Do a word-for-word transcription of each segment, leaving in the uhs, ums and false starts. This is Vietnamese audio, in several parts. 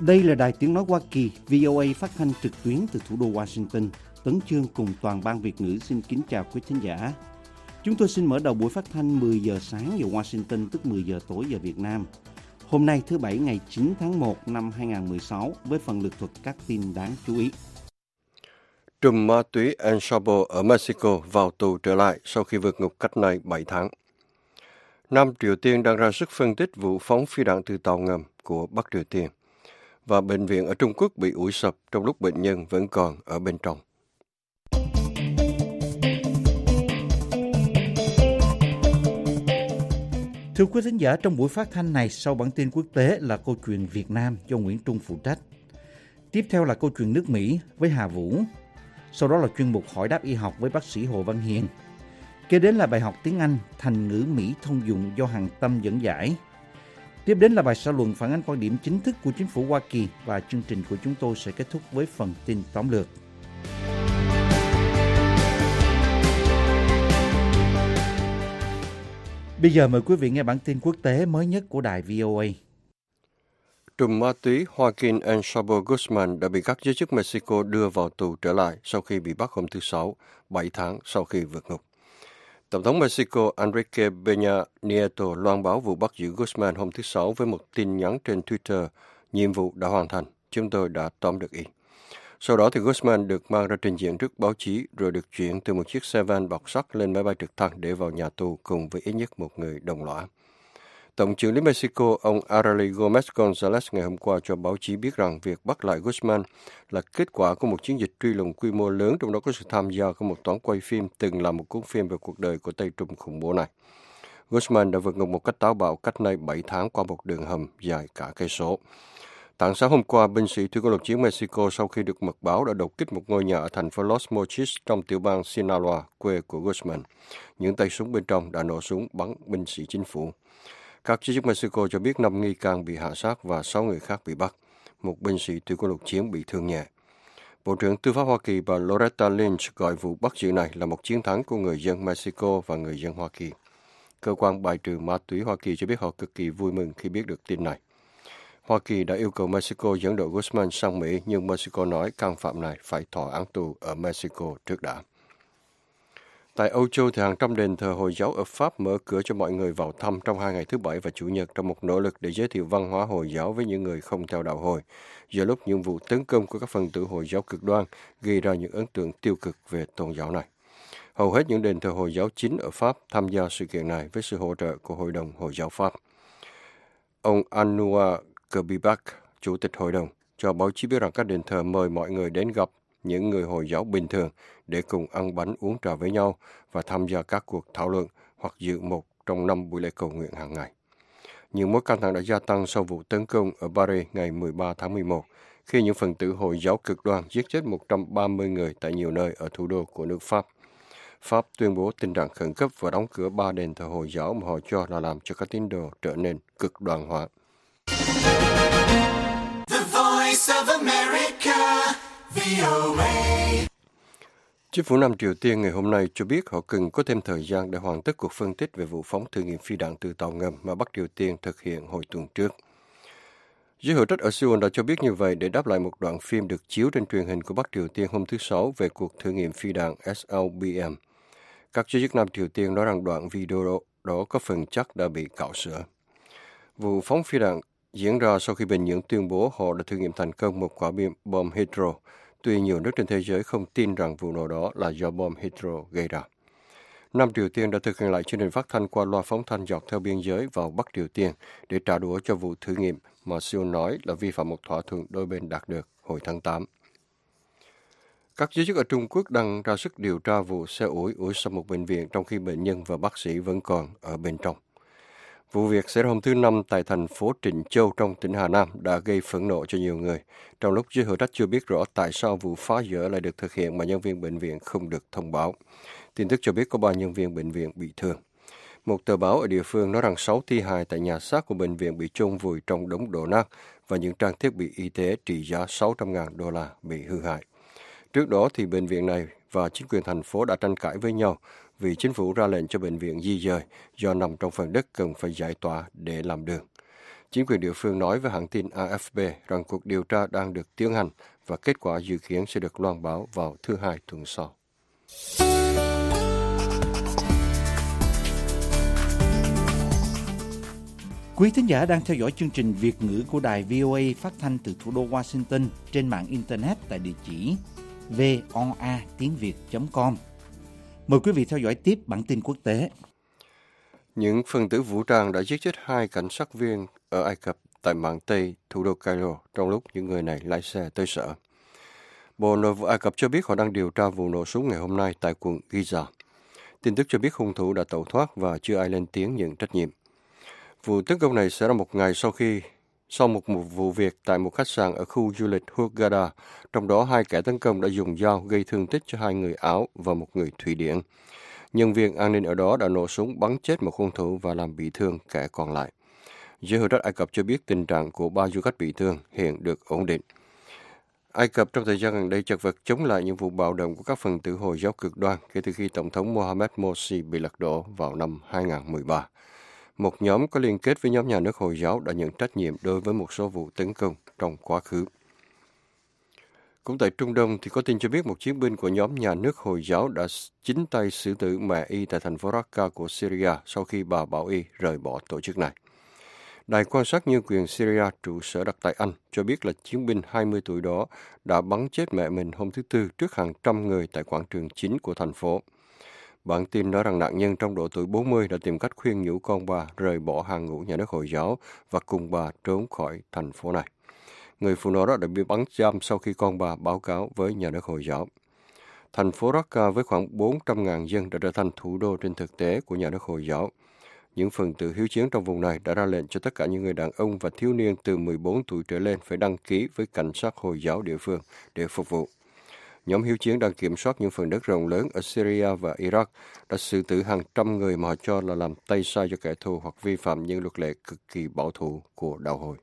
Đây là Đài Tiếng Nói Hoa Kỳ, vê o a phát thanh trực tuyến từ thủ đô Washington. Tấn Chương cùng toàn ban Việt ngữ xin kính chào quý thính giả. Chúng tôi xin mở đầu buổi phát thanh mười giờ sáng giờ Washington, tức mười giờ tối giờ Việt Nam. Hôm nay thứ Bảy ngày chín tháng một năm hai nghìn không trăm mười sáu với phần lược thuật các tin đáng chú ý. Trùm ma túy El Chapo ở Mexico vào tù trở lại sau khi vượt ngục cách nay bảy tháng. Nam Triều Tiên đang ra sức phân tích vụ phóng phi đạn từ tàu ngầm của Bắc Triều Tiên. Và bệnh viện ở Trung Quốc bị ủi sập trong lúc bệnh nhân vẫn còn ở bên trong. Thưa quý thính giả, trong buổi phát thanh này, sau bản tin quốc tế là câu chuyện Việt Nam do Nguyễn Trung phụ trách. Tiếp theo là câu chuyện nước Mỹ với Hà Vũ. Sau đó là chuyên mục hỏi đáp y học với bác sĩ Hồ Văn Hiền. Kế đến là bài học tiếng Anh thành ngữ Mỹ thông dụng do Hằng Tâm dẫn giải. Tiếp đến là bài xã luận phản ánh quan điểm chính thức của chính phủ Hoa Kỳ và chương trình của chúng tôi sẽ kết thúc với phần tin tóm lược. Bây giờ mời quý vị nghe bản tin quốc tế mới nhất của đài vê o a. Trùm ma túy Joaquin El Chapo Guzman đã bị các giới chức Mexico đưa vào tù trở lại sau khi bị bắt hôm thứ Sáu, bảy tháng sau khi vượt ngục. Tổng thống Mexico Enrique Peña Nieto loan báo vụ bắt giữ Guzman hôm thứ Sáu với một tin nhắn trên Twitter, nhiệm vụ đã hoàn thành, chúng tôi đã tóm được y. Sau đó thì Guzman được mang ra trình diện trước báo chí rồi được chuyển từ một chiếc xe van bọc sắt lên máy bay trực thăng để vào nhà tù cùng với ít nhất một người đồng lõa. Tổng trưởng lý Mexico ông Araly Gomez Gonzalez ngày hôm qua cho báo chí biết rằng việc bắt lại Guzman là kết quả của một chiến dịch truy lùng quy mô lớn, trong đó có sự tham gia của một toán quay phim từng làm một cuốn phim về cuộc đời của tay trùm khủng bố này. Guzman đã vượt ngục một cách táo bạo cách nay bảy tháng qua một đường hầm dài cả cây số. Tảng sáng hôm qua, binh sĩ thủy quân lục chiến Mexico sau khi được mật báo đã đột kích một ngôi nhà ở thành phố Los Mochis trong tiểu bang Sinaloa, quê của Guzman. Những tay súng bên trong đã nổ súng bắn binh sĩ chính phủ. Các giới chức Mexico cho biết năm nghi can bị hạ sát và sáu người khác bị bắt. Một binh sĩ thủy quân lục chiến bị thương nhẹ. Bộ trưởng Tư pháp Hoa Kỳ bà Loretta Lynch gọi vụ bắt giữ này là một chiến thắng của người dân Mexico và người dân Hoa Kỳ. Cơ quan bài trừ ma túy Hoa Kỳ cho biết họ cực kỳ vui mừng khi biết được tin này. Hoa Kỳ đã yêu cầu Mexico dẫn độ Guzman sang Mỹ, nhưng Mexico nói can phạm này phải thọ án tù ở Mexico trước đã. Tại Âu Châu thì hàng trăm đền thờ Hồi giáo ở Pháp mở cửa cho mọi người vào thăm trong hai ngày thứ Bảy và Chủ nhật trong một nỗ lực để giới thiệu văn hóa Hồi giáo với những người không theo đạo Hồi, giữa lúc những vụ tấn công của các phần tử Hồi giáo cực đoan gây ra những ấn tượng tiêu cực về tôn giáo này. Hầu hết những đền thờ Hồi giáo chính ở Pháp tham gia sự kiện này với sự hỗ trợ của Hội đồng Hồi giáo Pháp. Ông Anouar Kerbibak, Chủ tịch Hội đồng, cho báo chí biết rằng các đền thờ mời mọi người đến gặp những người Hồi giáo bình thường để cùng ăn bánh uống trà với nhau và tham gia các cuộc thảo luận hoặc dự một trong năm buổi lễ cầu nguyện hàng ngày. Những mối căng thẳng đã gia tăng sau vụ tấn công ở Paris ngày mười ba tháng mười một, khi những phần tử Hồi giáo cực đoan giết chết một trăm ba mươi người tại nhiều nơi ở thủ đô của nước Pháp. Pháp tuyên bố tình trạng khẩn cấp và đóng cửa ba đền thờ Hồi giáo mà họ cho là làm cho các tín đồ trở nên cực đoan hóa. The Voice of America, vê o a. Chính phủ Nam Triều Tiên ngày hôm nay cho biết họ cần có thêm thời gian để hoàn tất cuộc phân tích về vụ phóng thử nghiệm phi đạn từ tàu ngầm mà Bắc Triều Tiên thực hiện hồi tuần trước. Giới hữu trách ở Seoul đã cho biết như vậy để đáp lại một đoạn phim được chiếu trên truyền hình của Bắc Triều Tiên hôm thứ Sáu về cuộc thử nghiệm phi đạn S L B M. Các giới chức Nam Triều Tiên nói rằng đoạn video đó, đó có phần chắc đã bị cạo sửa. Vụ phóng phi đạn diễn ra sau khi Bình Nhưỡng tuyên bố họ đã thử nghiệm thành công một quả bom hydro, tuy nhiều nước trên thế giới không tin rằng vụ nổ đó là do bom hydro gây ra. Nam Triều Tiên đã thực hiện lại chương trình phát thanh qua loa phóng thanh dọc theo biên giới vào Bắc Triều Tiên để trả đũa cho vụ thử nghiệm mà Seoul nói là vi phạm một thỏa thuận đôi bên đạt được hồi tháng tám. Các giới chức ở Trung Quốc đang ra sức điều tra vụ xe ủi ủi sập một bệnh viện trong khi bệnh nhân và bác sĩ vẫn còn ở bên trong. Vụ việc xảy ra hôm thứ Năm tại thành phố Trịnh Châu trong tỉnh Hà Nam đã gây phẫn nộ cho nhiều người, trong lúc giới hữu trách chưa biết rõ tại sao vụ phá dỡ lại được thực hiện mà nhân viên bệnh viện không được thông báo. Tin tức cho biết có ba nhân viên bệnh viện bị thương. Một tờ báo ở địa phương nói rằng sáu thi hài tại nhà xác của bệnh viện bị chôn vùi trong đống đổ nát và những trang thiết bị y tế trị giá sáu trăm nghìn đô la bị hư hại. Trước đó thì bệnh viện này và chính quyền thành phố đã tranh cãi với nhau vì chính phủ ra lệnh cho bệnh viện di dời do nằm trong phần đất cần phải giải tỏa để làm đường. Chính quyền địa phương nói với hãng tin a ép pê rằng cuộc điều tra đang được tiến hành và kết quả dự kiến sẽ được loan báo vào thứ Hai tuần sau. Quý thính giả đang theo dõi chương trình Việt ngữ của đài vê o a phát thanh từ thủ đô Washington trên mạng Internet tại địa chỉ voa tiếng việt chấm com. Mời quý vị theo dõi tiếp bản tin quốc tế. Những phần tử vũ trang đã giết chết hai cảnh sát viên ở Ai Cập tại mạn Tây thủ đô Cairo trong lúc những người này lái xe tới sở. Bộ Nội vụ Ai Cập cho biết họ đang điều tra vụ nổ súng ngày hôm nay tại quận Giza. Tin tức cho biết hung thủ đã tẩu thoát và chưa ai lên tiếng nhận trách nhiệm. Vụ tấn công này xảy ra một ngày sau khi sau một, một vụ việc tại một khách sạn ở khu du lịch Hurghada, trong đó hai kẻ tấn công đã dùng dao gây thương tích cho hai người Áo và một người Thụy Điển. Nhân viên an ninh ở đó đã nổ súng bắn chết một hung thủ và làm bị thương kẻ còn lại. Giới hữu trách Ai Cập cho biết tình trạng của ba du khách bị thương hiện được ổn định. Ai Cập trong thời gian gần đây chật vật chống lại những vụ bạo động của các phần tử Hồi giáo cực đoan kể từ khi Tổng thống Mohamed Morsi bị lật đổ vào năm hai nghìn không trăm mười ba. Một nhóm có liên kết với nhóm nhà nước Hồi giáo đã nhận trách nhiệm đối với một số vụ tấn công trong quá khứ. Cũng tại Trung Đông thì có tin cho biết một chiến binh của nhóm nhà nước Hồi giáo đã chính tay xử tử mẹ y tại thành phố Raqqa của Syria sau khi bà bảo y rời bỏ tổ chức này. Đài quan sát nhân quyền Syria trụ sở đặt tại Anh cho biết là chiến binh hai mươi tuổi đó đã bắn chết mẹ mình hôm thứ Tư trước hàng trăm người tại quảng trường chính của thành phố. Bản tin nói rằng nạn nhân trong độ tuổi bốn mươi đã tìm cách khuyên nhủ con bà rời bỏ hàng ngũ nhà nước Hồi giáo và cùng bà trốn khỏi thành phố này. Người phụ nữ đó đã bị bắn giam sau khi con bà báo cáo với nhà nước Hồi giáo. Thành phố Raqqa với khoảng bốn trăm nghìn dân đã trở thành thủ đô trên thực tế của nhà nước Hồi giáo. Những phần tử hiếu chiến trong vùng này đã ra lệnh cho tất cả những người đàn ông và thiếu niên từ mười bốn tuổi trở lên phải đăng ký với cảnh sát Hồi giáo địa phương để phục vụ. Nhóm hiếu chiến đang kiểm soát những phần đất rộng lớn ở Syria và Iraq đã xử tử hàng trăm người mà họ cho là làm tay sai cho kẻ thù hoặc vi phạm những luật lệ cực kỳ bảo thủ của đạo Hồi.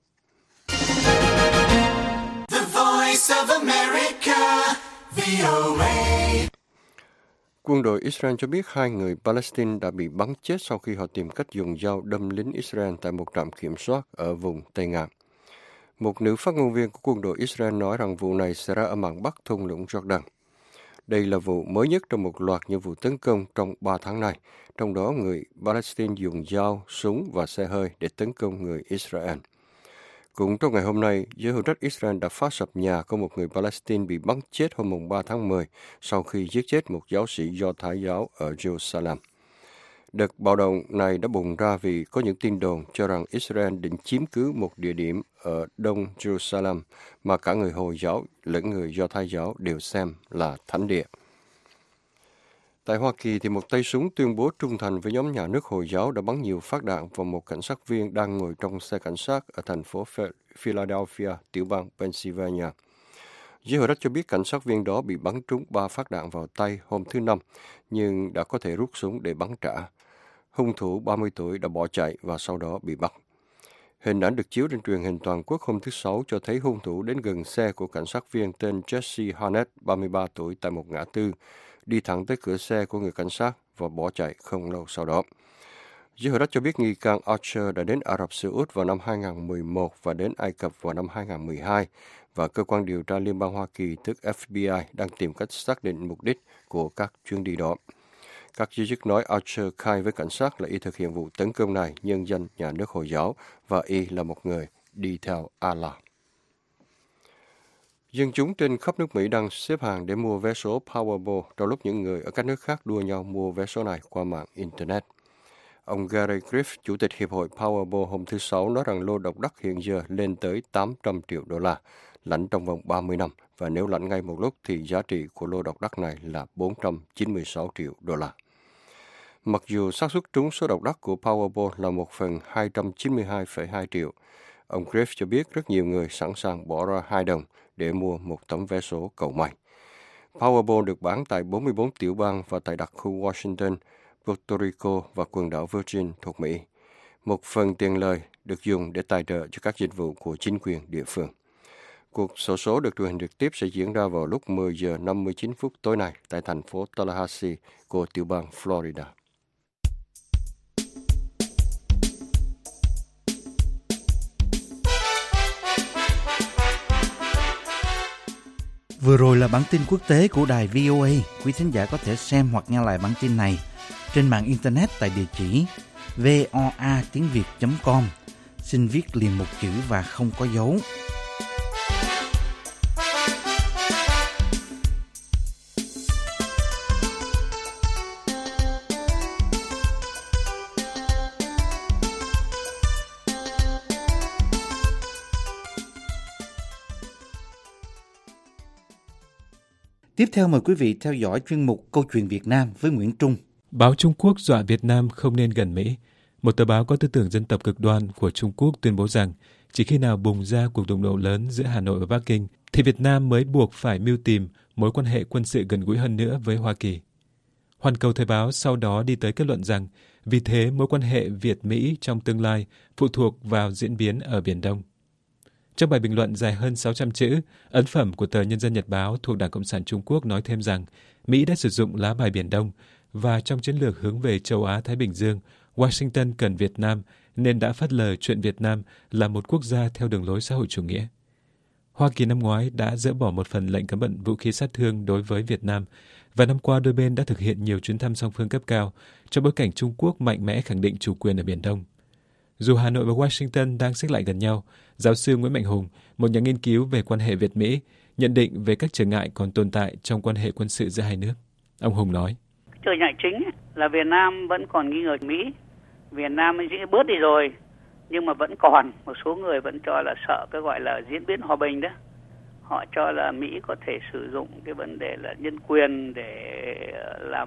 The Voice of America, vê o a. Quân đội Israel cho biết hai người Palestine đã bị bắn chết sau khi họ tìm cách dùng dao đâm lính Israel tại một trạm kiểm soát ở vùng Tây Ngạn. Một nữ phát ngôn viên của quân đội Israel nói rằng vụ này xảy ra ở mạn Bắc thung lũng Jordan. Đây là vụ mới nhất trong một loạt những vụ tấn công trong ba tháng này, trong đó người Palestine dùng dao, súng và xe hơi để tấn công người Israel. Cũng trong ngày hôm nay, giới hữu trách Israel đã phá sập nhà của một người Palestine bị bắn chết hôm ba tháng mười sau khi giết chết một giáo sĩ Do Thái giáo ở Jerusalem. Đợt bạo động này đã bùng ra vì có những tin đồn cho rằng Israel định chiếm cứ một địa điểm ở đông Jerusalem mà cả người Hồi giáo lẫn người Do Thái giáo đều xem là thánh địa. Tại Hoa Kỳ, thì một tay súng tuyên bố trung thành với nhóm nhà nước Hồi giáo đã bắn nhiều phát đạn vào một cảnh sát viên đang ngồi trong xe cảnh sát ở thành phố Philadelphia, tiểu bang Pennsylvania. Giới hữu trách cho biết cảnh sát viên đó bị bắn trúng ba phát đạn vào tay hôm thứ Năm, nhưng đã có thể rút súng để bắn trả. Hung thủ ba mươi tuổi đã bỏ chạy và sau đó bị bắt. Hình ảnh được chiếu trên truyền hình toàn quốc hôm thứ Sáu cho thấy hung thủ đến gần xe của cảnh sát viên tên Jesse Harnett, ba mươi ba tuổi, tại một ngã tư, đi thẳng tới cửa xe của người cảnh sát và bỏ chạy không lâu sau đó. Giới hữu trách cho biết nghi can Archer đã đến Ả Rập Xê Út vào năm hai nghìn không trăm mười một và đến Ai Cập vào năm hai nghìn không trăm mười hai, và cơ quan điều tra Liên bang Hoa Kỳ, tức F B I, đang tìm cách xác định mục đích của các chuyến đi đó. Các giới chức nói Archer khai với cảnh sát là y thực hiện vụ tấn công này nhân danh nhà nước Hồi giáo và y là một người đi theo Allah. Dân chúng trên khắp nước Mỹ đang xếp hàng để mua vé số Powerball trong lúc những người ở các nước khác đua nhau mua vé số này qua mạng Internet. Ông Gary Griff, Chủ tịch Hiệp hội Powerball hôm thứ Sáu nói rằng lô độc đắc hiện giờ lên tới tám trăm triệu đô la, lãnh trong vòng ba mươi năm, và nếu lãnh ngay một lúc thì giá trị của lô độc đắc này là bốn trăm chín mươi sáu triệu đô la. Mặc dù xác suất trúng số độc đắc của Powerball là một phần hai trăm chín mươi hai phẩy hai triệu, ông Griff cho biết rất nhiều người sẵn sàng bỏ ra hai đồng để mua một tấm vé số cầu may. Powerball được bán tại bốn mươi bốn tiểu bang và tại đặc khu Washington, Puerto Rico và quần đảo Virgin thuộc Mỹ. Một phần tiền lời được dùng để tài trợ cho các dịch vụ của chính quyền địa phương. Cuộc xổ số được truyền hình trực tiếp sẽ diễn ra vào lúc mười giờ năm mươi chín phút tối nay tại thành phố Tallahassee của tiểu bang Florida. Vừa rồi là bản tin quốc tế của đài vê o a. Quý thính giả có thể xem hoặc nghe lại bản tin này trên mạng internet tại địa chỉ voa tiếng việt chấm com. Xin viết liền một chữ và không có dấu. Tiếp theo mời quý vị theo dõi chuyên mục Câu chuyện Việt Nam với Nguyễn Trung. Báo Trung Quốc dọa Việt Nam không nên gần Mỹ. Một tờ báo có tư tưởng dân tộc cực đoan của Trung Quốc tuyên bố rằng chỉ khi nào bùng ra cuộc đụng độ lớn giữa Hà Nội và Bắc Kinh thì Việt Nam mới buộc phải mưu tìm mối quan hệ quân sự gần gũi hơn nữa với Hoa Kỳ. Hoàn Cầu Thời báo sau đó đi tới kết luận rằng vì thế mối quan hệ Việt-Mỹ trong tương lai phụ thuộc vào diễn biến ở Biển Đông. Trong bài bình luận dài hơn sáu trăm chữ, ấn phẩm của tờ Nhân dân Nhật báo thuộc Đảng Cộng sản Trung Quốc nói thêm rằng Mỹ đã sử dụng lá bài Biển Đông và trong chiến lược hướng về châu Á-Thái Bình Dương, Washington cần Việt Nam nên đã phớt lờ chuyện Việt Nam là một quốc gia theo đường lối xã hội chủ nghĩa. Hoa Kỳ năm ngoái đã dỡ bỏ một phần lệnh cấm vận vũ khí sát thương đối với Việt Nam và năm qua đôi bên đã thực hiện nhiều chuyến thăm song phương cấp cao trong bối cảnh Trung Quốc mạnh mẽ khẳng định chủ quyền ở Biển Đông. Dù Hà Nội và Washington đang xích lại gần nhau, giáo sư Nguyễn Mạnh Hùng, một nhà nghiên cứu về quan hệ Việt-Mỹ, nhận định về các trở ngại còn tồn tại trong quan hệ quân sự giữa hai nước. Ông Hùng nói: Trở ngại chính là Việt Nam vẫn còn nghi ngờ Mỹ. Việt Nam mới bớt đi rồi, nhưng mà vẫn còn một số người vẫn cho là sợ cái gọi là diễn biến hòa bình đó. Họ cho là Mỹ có thể sử dụng cái vấn đề là nhân quyền để làm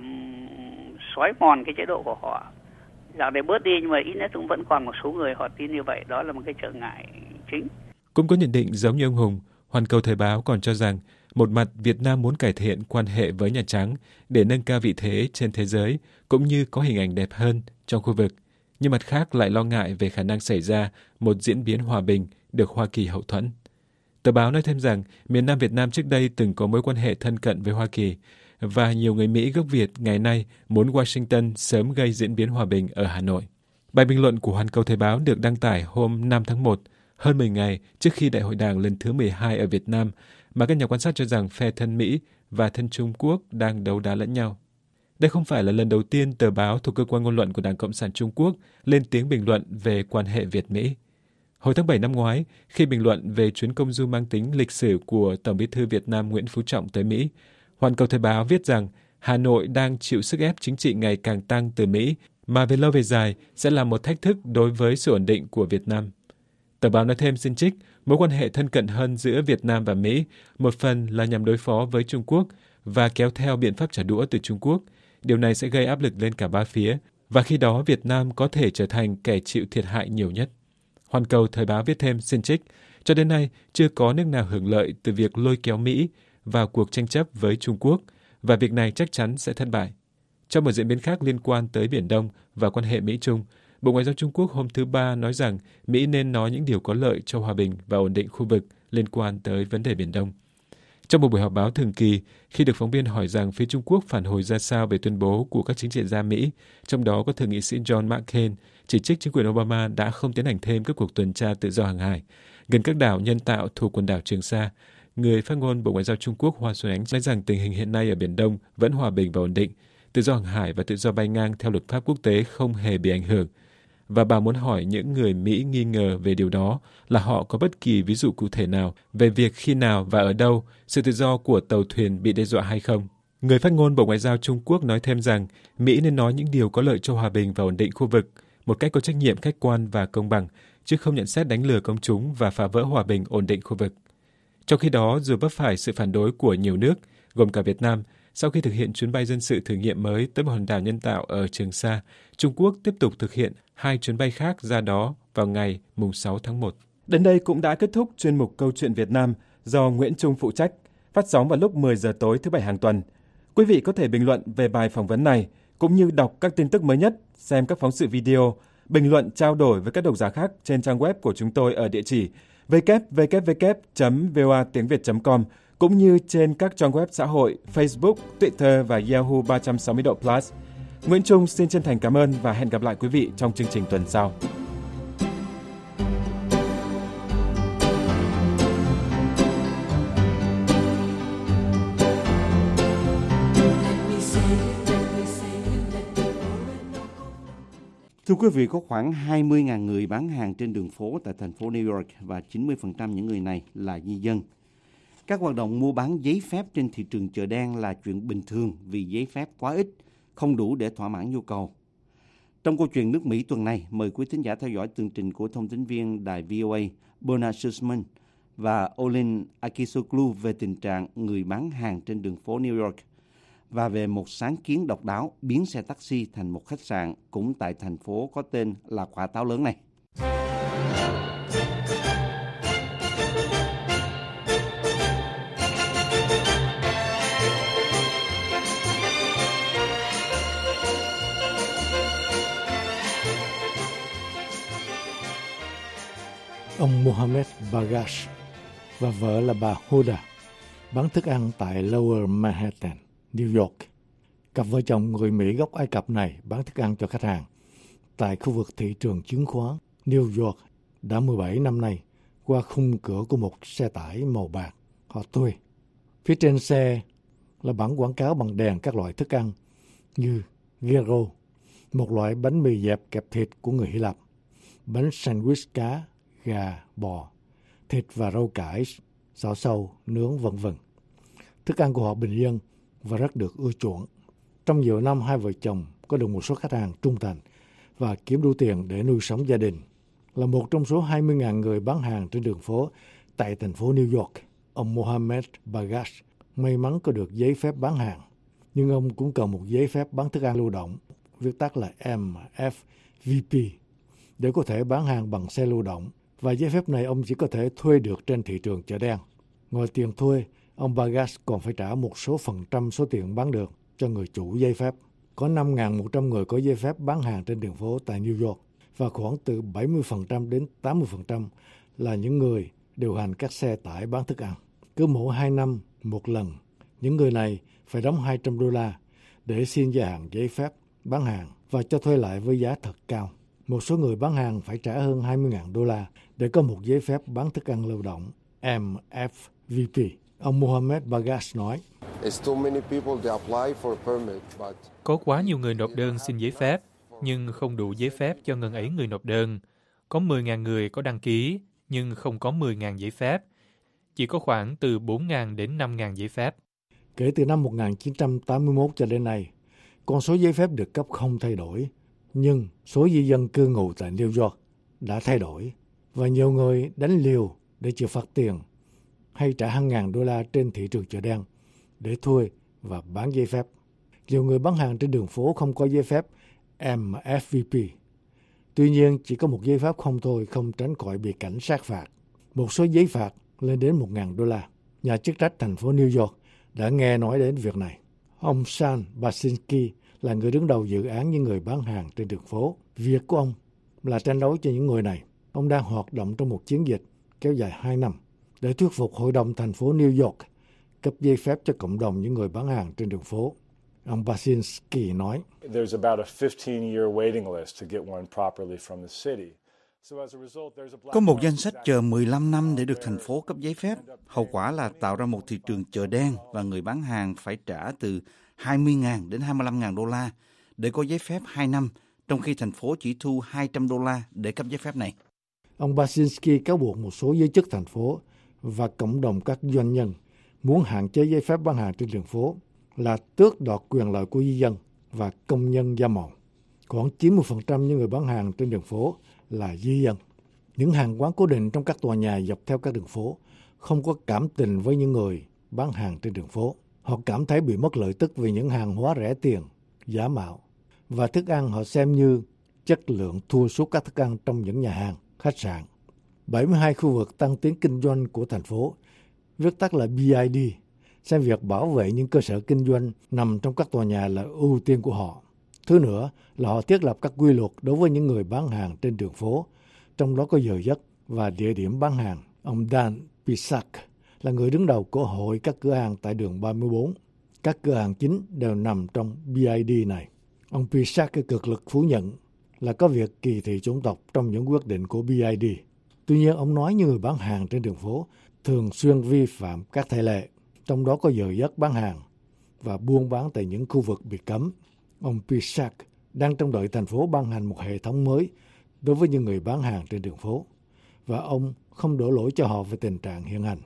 xói mòn cái chế độ của họ. Dạo này bớt đi nhưng mà ít nhất cũng vẫn còn một số người họ tin như vậy. Đó là một cái trở ngại chính. Cũng có nhận định giống như ông Hùng, Hoàn Cầu Thời báo còn cho rằng một mặt Việt Nam muốn cải thiện quan hệ với Nhà Trắng để nâng cao vị thế trên thế giới cũng như có hình ảnh đẹp hơn trong khu vực, nhưng mặt khác lại lo ngại về khả năng xảy ra một diễn biến hòa bình được Hoa Kỳ hậu thuẫn. Tờ báo nói thêm rằng miền Nam Việt Nam trước đây từng có mối quan hệ thân cận với Hoa Kỳ và nhiều người Mỹ gốc Việt ngày nay muốn Washington sớm gây diễn biến hòa bình ở Hà Nội. Bài bình luận của Hoàn Cầu Thời báo được đăng tải hôm năm tháng một, hơn mười ngày trước khi Đại hội Đảng lần thứ mười hai ở Việt Nam, mà các nhà quan sát cho rằng phe thân Mỹ và thân Trung Quốc đang đấu đá lẫn nhau. Đây không phải là lần đầu tiên tờ báo thuộc cơ quan ngôn luận của Đảng Cộng sản Trung Quốc lên tiếng bình luận về quan hệ Việt-Mỹ. Hồi tháng bảy năm ngoái, khi bình luận về chuyến công du mang tính lịch sử của Tổng Bí thư Việt Nam Nguyễn Phú Trọng tới Mỹ, Hoàn Cầu Thời báo viết rằng Hà Nội đang chịu sức ép chính trị ngày càng tăng từ Mỹ, mà về lâu về dài sẽ là một thách thức đối với sự ổn định của Việt Nam. Tờ báo nói thêm xin trích, mối quan hệ thân cận hơn giữa Việt Nam và Mỹ, một phần là nhằm đối phó với Trung Quốc và kéo theo biện pháp trả đũa từ Trung Quốc. Điều này sẽ gây áp lực lên cả ba phía, và khi đó Việt Nam có thể trở thành kẻ chịu thiệt hại nhiều nhất. Hoàn Cầu Thời báo viết thêm xin trích, cho đến nay chưa có nước nào hưởng lợi từ việc lôi kéo Mỹ vào cuộc tranh chấp với Trung Quốc, và việc này chắc chắn sẽ thất bại. Trong một diễn biến khác liên quan tới Biển Đông và quan hệ Mỹ-Trung, Bộ Ngoại giao Trung Quốc hôm thứ Ba nói rằng Mỹ nên nói những điều có lợi cho hòa bình và ổn định khu vực liên quan tới vấn đề Biển Đông. Trong một buổi họp báo thường kỳ, khi được phóng viên hỏi rằng phía Trung Quốc phản hồi ra sao về tuyên bố của các chính trị gia Mỹ, trong đó có Thượng nghị sĩ John McCain, chỉ trích chính quyền Obama đã không tiến hành thêm các cuộc tuần tra tự do hàng hải gần các đảo nhân tạo thuộc quần đảo Trường Sa, người phát ngôn Bộ Ngoại giao Trung Quốc Hoa Xuân Ánh nói rằng tình hình hiện nay ở Biển Đông vẫn hòa bình và ổn định, tự do hàng hải và tự do bay ngang theo luật pháp quốc tế không hề bị ảnh hưởng. Và bà muốn hỏi những người Mỹ nghi ngờ về điều đó là họ có bất kỳ ví dụ cụ thể nào về việc khi nào và ở đâu sự tự do của tàu thuyền bị đe dọa hay không. Người phát ngôn Bộ Ngoại giao Trung Quốc nói thêm rằng Mỹ nên nói những điều có lợi cho hòa bình và ổn định khu vực một cách có trách nhiệm, khách quan và công bằng, chứ không nhận xét đánh lừa công chúng và phá vỡ hòa bình ổn định khu vực. Trong khi đó, dù vấp phải sự phản đối của nhiều nước, gồm cả Việt Nam, sau khi thực hiện chuyến bay dân sự thử nghiệm mới tới một hòn đảo nhân tạo ở Trường Sa, Trung Quốc tiếp tục thực hiện hai chuyến bay khác ra đó vào ngày mùng sáu tháng một. Đến đây cũng đã kết thúc chuyên mục Câu chuyện Việt Nam do Nguyễn Trung phụ trách, phát sóng vào lúc mười giờ tối thứ Bảy hàng tuần. Quý vị có thể bình luận về bài phỏng vấn này, cũng như đọc các tin tức mới nhất, xem các phóng sự video, bình luận trao đổi với các độc giả khác trên trang web của chúng tôi ở địa chỉ w w w chấm v o a tiếng việt chấm com, cũng như trên các trang web xã hội Facebook, Twitter và Yahoo ba trăm sáu mươi độ Plus. Nguyễn Trung xin chân thành cảm ơn và hẹn gặp lại quý vị trong chương trình tuần sau. Thưa quý vị, có khoảng hai mươi nghìn người bán hàng trên đường phố tại thành phố New York và chín mươi phần trăm những người này là di dân. Các hoạt động mua bán giấy phép trên thị trường chợ đen là chuyện bình thường vì giấy phép quá ít, không đủ để thỏa mãn nhu cầu. Trong câu chuyện nước Mỹ tuần này, mời quý thính giả theo dõi tường trình của thông tín viên đài vê o a Bernard Sussman và Olin Akisoglu về tình trạng người bán hàng trên đường phố New York và về một sáng kiến độc đáo biến xe taxi thành một khách sạn cũng tại thành phố có tên là Quả Táo Lớn này. Ông Mohammed Bagash và vợ là bà Huda bán thức ăn tại Lower Manhattan, New York. Cặp vợ chồng người Mỹ gốc Ai Cập này bán thức ăn cho khách hàng tại khu vực thị trường chứng khoán New York đã mười bảy năm nay qua khung cửa của một xe tải màu bạc họ thuê. Phía trên xe là bảng quảng cáo bằng đèn các loại thức ăn như gyro, một loại bánh mì dẹp kẹp thịt của người Hy Lạp, bánh sandwich cá, gà, bò, thịt và rau cải, xào sâu, nướng vân vân. Thức ăn của họ bình dân và rất được ưa chuộng. Trong nhiều năm, hai vợ chồng có được một số khách hàng trung thành và kiếm đủ tiền để nuôi sống gia đình. Là một trong số hai mươi nghìn người bán hàng trên đường phố tại thành phố New York, ông Mohammed Bagash may mắn có được giấy phép bán hàng. Nhưng ông cũng cần một giấy phép bán thức ăn lưu động, viết tắt là em ép vê pê, để có thể bán hàng bằng xe lưu động. Và giấy phép này ông chỉ có thể thuê được trên thị trường chợ đen. Ngoài tiền thuê, ông Bagash còn phải trả một số phần trăm số tiền bán được cho người chủ giấy phép. Có năm nghìn một trăm người có giấy phép bán hàng trên đường phố tại New York và khoảng từ bảy mươi phần trăm đến tám mươi phần trăm là những người điều hành các xe tải bán thức ăn. Cứ mỗi hai năm một lần, những người này phải đóng hai trăm đô la để xin gia hạn giấy phép bán hàng và cho thuê lại với giá thật cao. Một số người bán hàng phải trả hơn hai mươi nghìn đô la để có một giấy phép bán thức ăn lưu động em ép vê pê. Ông Mohammed Bagash nói, có quá nhiều người nộp đơn xin giấy phép, nhưng không đủ giấy phép cho ngần ấy người nộp đơn. Có mười nghìn người có đăng ký, nhưng không có mười nghìn giấy phép. Chỉ có khoảng từ bốn nghìn đến năm nghìn giấy phép. Kể từ năm một nghìn chín trăm tám mươi mốt cho đến nay, con số giấy phép được cấp không thay đổi. Nhưng số di dân cư ngụ tại New York đã thay đổi và nhiều người đánh liều để chịu phạt tiền hay trả hàng ngàn đô la trên thị trường chợ đen để thuê và bán giấy phép. Nhiều người bán hàng trên đường phố không có giấy phép em ép vê pê. Tuy nhiên, chỉ có một giấy phép không thôi không tránh khỏi bị cảnh sát phạt. Một số giấy phạt lên đến một nghìn đô la. Nhà chức trách thành phố New York đã nghe nói đến việc này. Ông San Basinski là người đứng đầu dự án những người bán hàng trên đường phố. Việc của ông là tranh đấu cho những người này. Ông đang hoạt động trong một chiến dịch kéo dài hai năm để thuyết phục Hội đồng thành phố New York cấp giấy phép cho cộng đồng những người bán hàng trên đường phố. Ông Basinski nói, có một danh sách chờ mười lăm năm để được thành phố cấp giấy phép. Hậu quả là tạo ra một thị trường chợ đen và người bán hàng phải trả từ hai mươi nghìn đến hai mươi lăm nghìn đô la để có giấy phép hai năm, trong khi thành phố chỉ thu hai trăm đô la để cấp giấy phép này. Ông Basinski cáo buộc một số giới chức thành phố và cộng đồng các doanh nhân muốn hạn chế giấy phép bán hàng trên đường phố là tước đoạt quyền lợi của di dân và công nhân da màu. Khoảng chín mươi phần trăm những người bán hàng trên đường phố là di dân. Những hàng quán cố định trong các tòa nhà dọc theo các đường phố không có cảm tình với những người bán hàng trên đường phố. Họ cảm thấy bị mất lợi tức vì những hàng hóa rẻ tiền, giả mạo và thức ăn họ xem như chất lượng thua sút các thức ăn trong những nhà hàng, khách sạn. bảy mươi hai khu vực tăng tiến kinh doanh của thành phố, viết tắt là bê i đê, xem việc bảo vệ những cơ sở kinh doanh nằm trong các tòa nhà là ưu tiên của họ. Thứ nữa là họ thiết lập các quy luật đối với những người bán hàng trên đường phố, trong đó có giờ giấc và địa điểm bán hàng. Ông Dan Pisak là người đứng đầu của hội các cửa hàng tại đường ba mươi bốn. Các cửa hàng chính đều nằm trong bê i đê này. Ông Pisak cực lực phủ nhận là có việc kỳ thị chủng tộc trong những quyết định của bê i đê. Tuy nhiên, ông nói những người bán hàng trên đường phố thường xuyên vi phạm các thể lệ, trong đó có giờ giấc bán hàng, và buôn bán tại những khu vực bị cấm. Ông Pisak đang trông đợi thành phố ban hành một hệ thống mới đối với những người bán hàng trên đường phố, và ông không đổ lỗi cho họ về tình trạng hiện hành.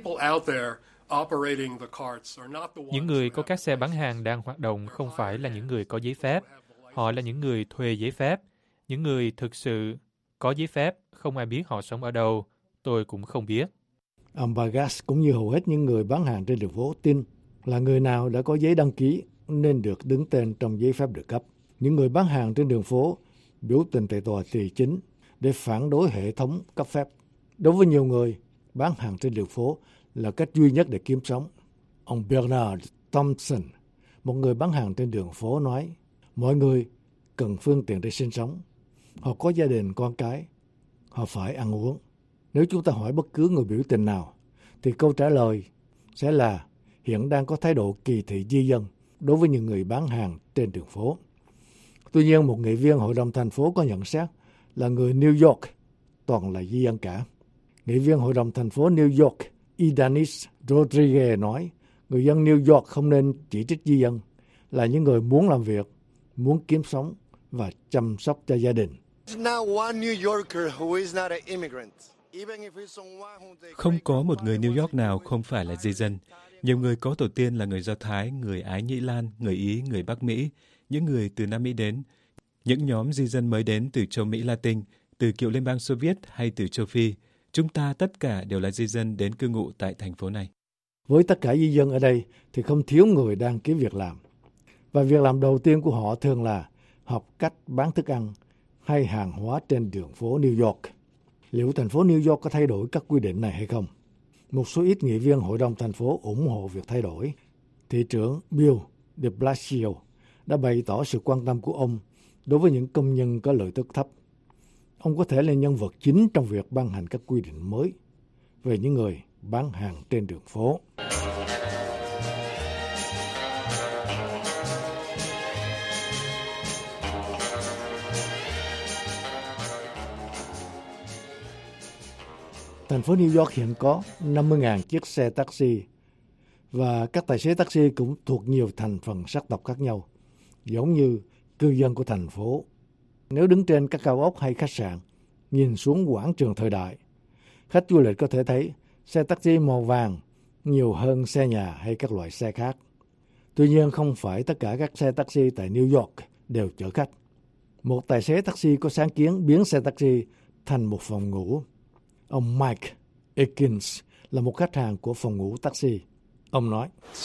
Những người có các xe bán hàng đang hoạt động không phải là những người có giấy phép. Họ là những người thuê giấy phép. Những người thực sự có giấy phép, không ai biết họ sống ở đâu. Tôi cũng không biết. Ông Bagas cũng như hầu hết những người bán hàng trên đường phố tin là người nào đã có giấy đăng ký nên được đứng tên trong giấy phép được cấp. Những người bán hàng trên đường phố biểu tình tại tòa thị chính để phản đối hệ thống cấp phép. Đối với nhiều người, bán hàng trên đường phố là cách duy nhất để kiếm sống. Ông Bernard Thompson, một người bán hàng trên đường phố nói, mọi người cần phương tiện để sinh sống. Họ có gia đình, con cái. Họ phải ăn uống. Nếu chúng ta hỏi bất cứ người biểu tình nào, thì câu trả lời sẽ là hiện đang có thái độ kỳ thị di dân đối với những người bán hàng trên đường phố. Tuy nhiên, một nghị viên hội đồng thành phố có nhận xét là người New York toàn là di dân cả. Nghị viên hội đồng thành phố New York Idanis Rodriguez nói, người dân New York không nên chỉ trích di dân, là những người muốn làm việc, muốn kiếm sống và chăm sóc cho gia đình. Không có một người New York nào không phải là di dân. Nhiều người có tổ tiên là người Do Thái, người Ái Nhĩ Lan, người Ý, người Bắc Mỹ, những người từ Nam Mỹ đến, những nhóm di dân mới đến từ châu Mỹ Latin, từ cựu Liên bang Xô Viết hay từ châu Phi. Chúng ta tất cả đều là di dân đến cư ngụ tại thành phố này. Với tất cả di dân ở đây thì không thiếu người đang kiếm việc làm. Và việc làm đầu tiên của họ thường là học cách bán thức ăn hay hàng hóa trên đường phố New York. Liệu thành phố New York có thay đổi các quy định này hay không? Một số ít nghị viên hội đồng thành phố ủng hộ việc thay đổi. Thị trưởng Bill de Blasio đã bày tỏ sự quan tâm của ông đối với những công nhân có lợi tức thấp. Ông có thể là nhân vật chính trong việc ban hành các quy định mới về những người bán hàng trên đường phố. Thành phố New York hiện có năm mươi nghìn chiếc xe taxi và các tài xế taxi cũng thuộc nhiều thành phần sắc tộc khác nhau, giống như cư dân của thành phố. Nếu đứng trên các cao ốc hay khách sạn, nhìn xuống quảng trường thời đại, khách du lịch có thể thấy xe taxi màu vàng nhiều hơn xe nhà hay các loại xe khác. Tuy nhiên, không phải tất cả các xe taxi tại New York đều chở khách. Một tài xế taxi có sáng kiến biến xe taxi thành một phòng ngủ. Ông Mike Akins là một khách hàng của phòng ngủ taxi. Ông nói,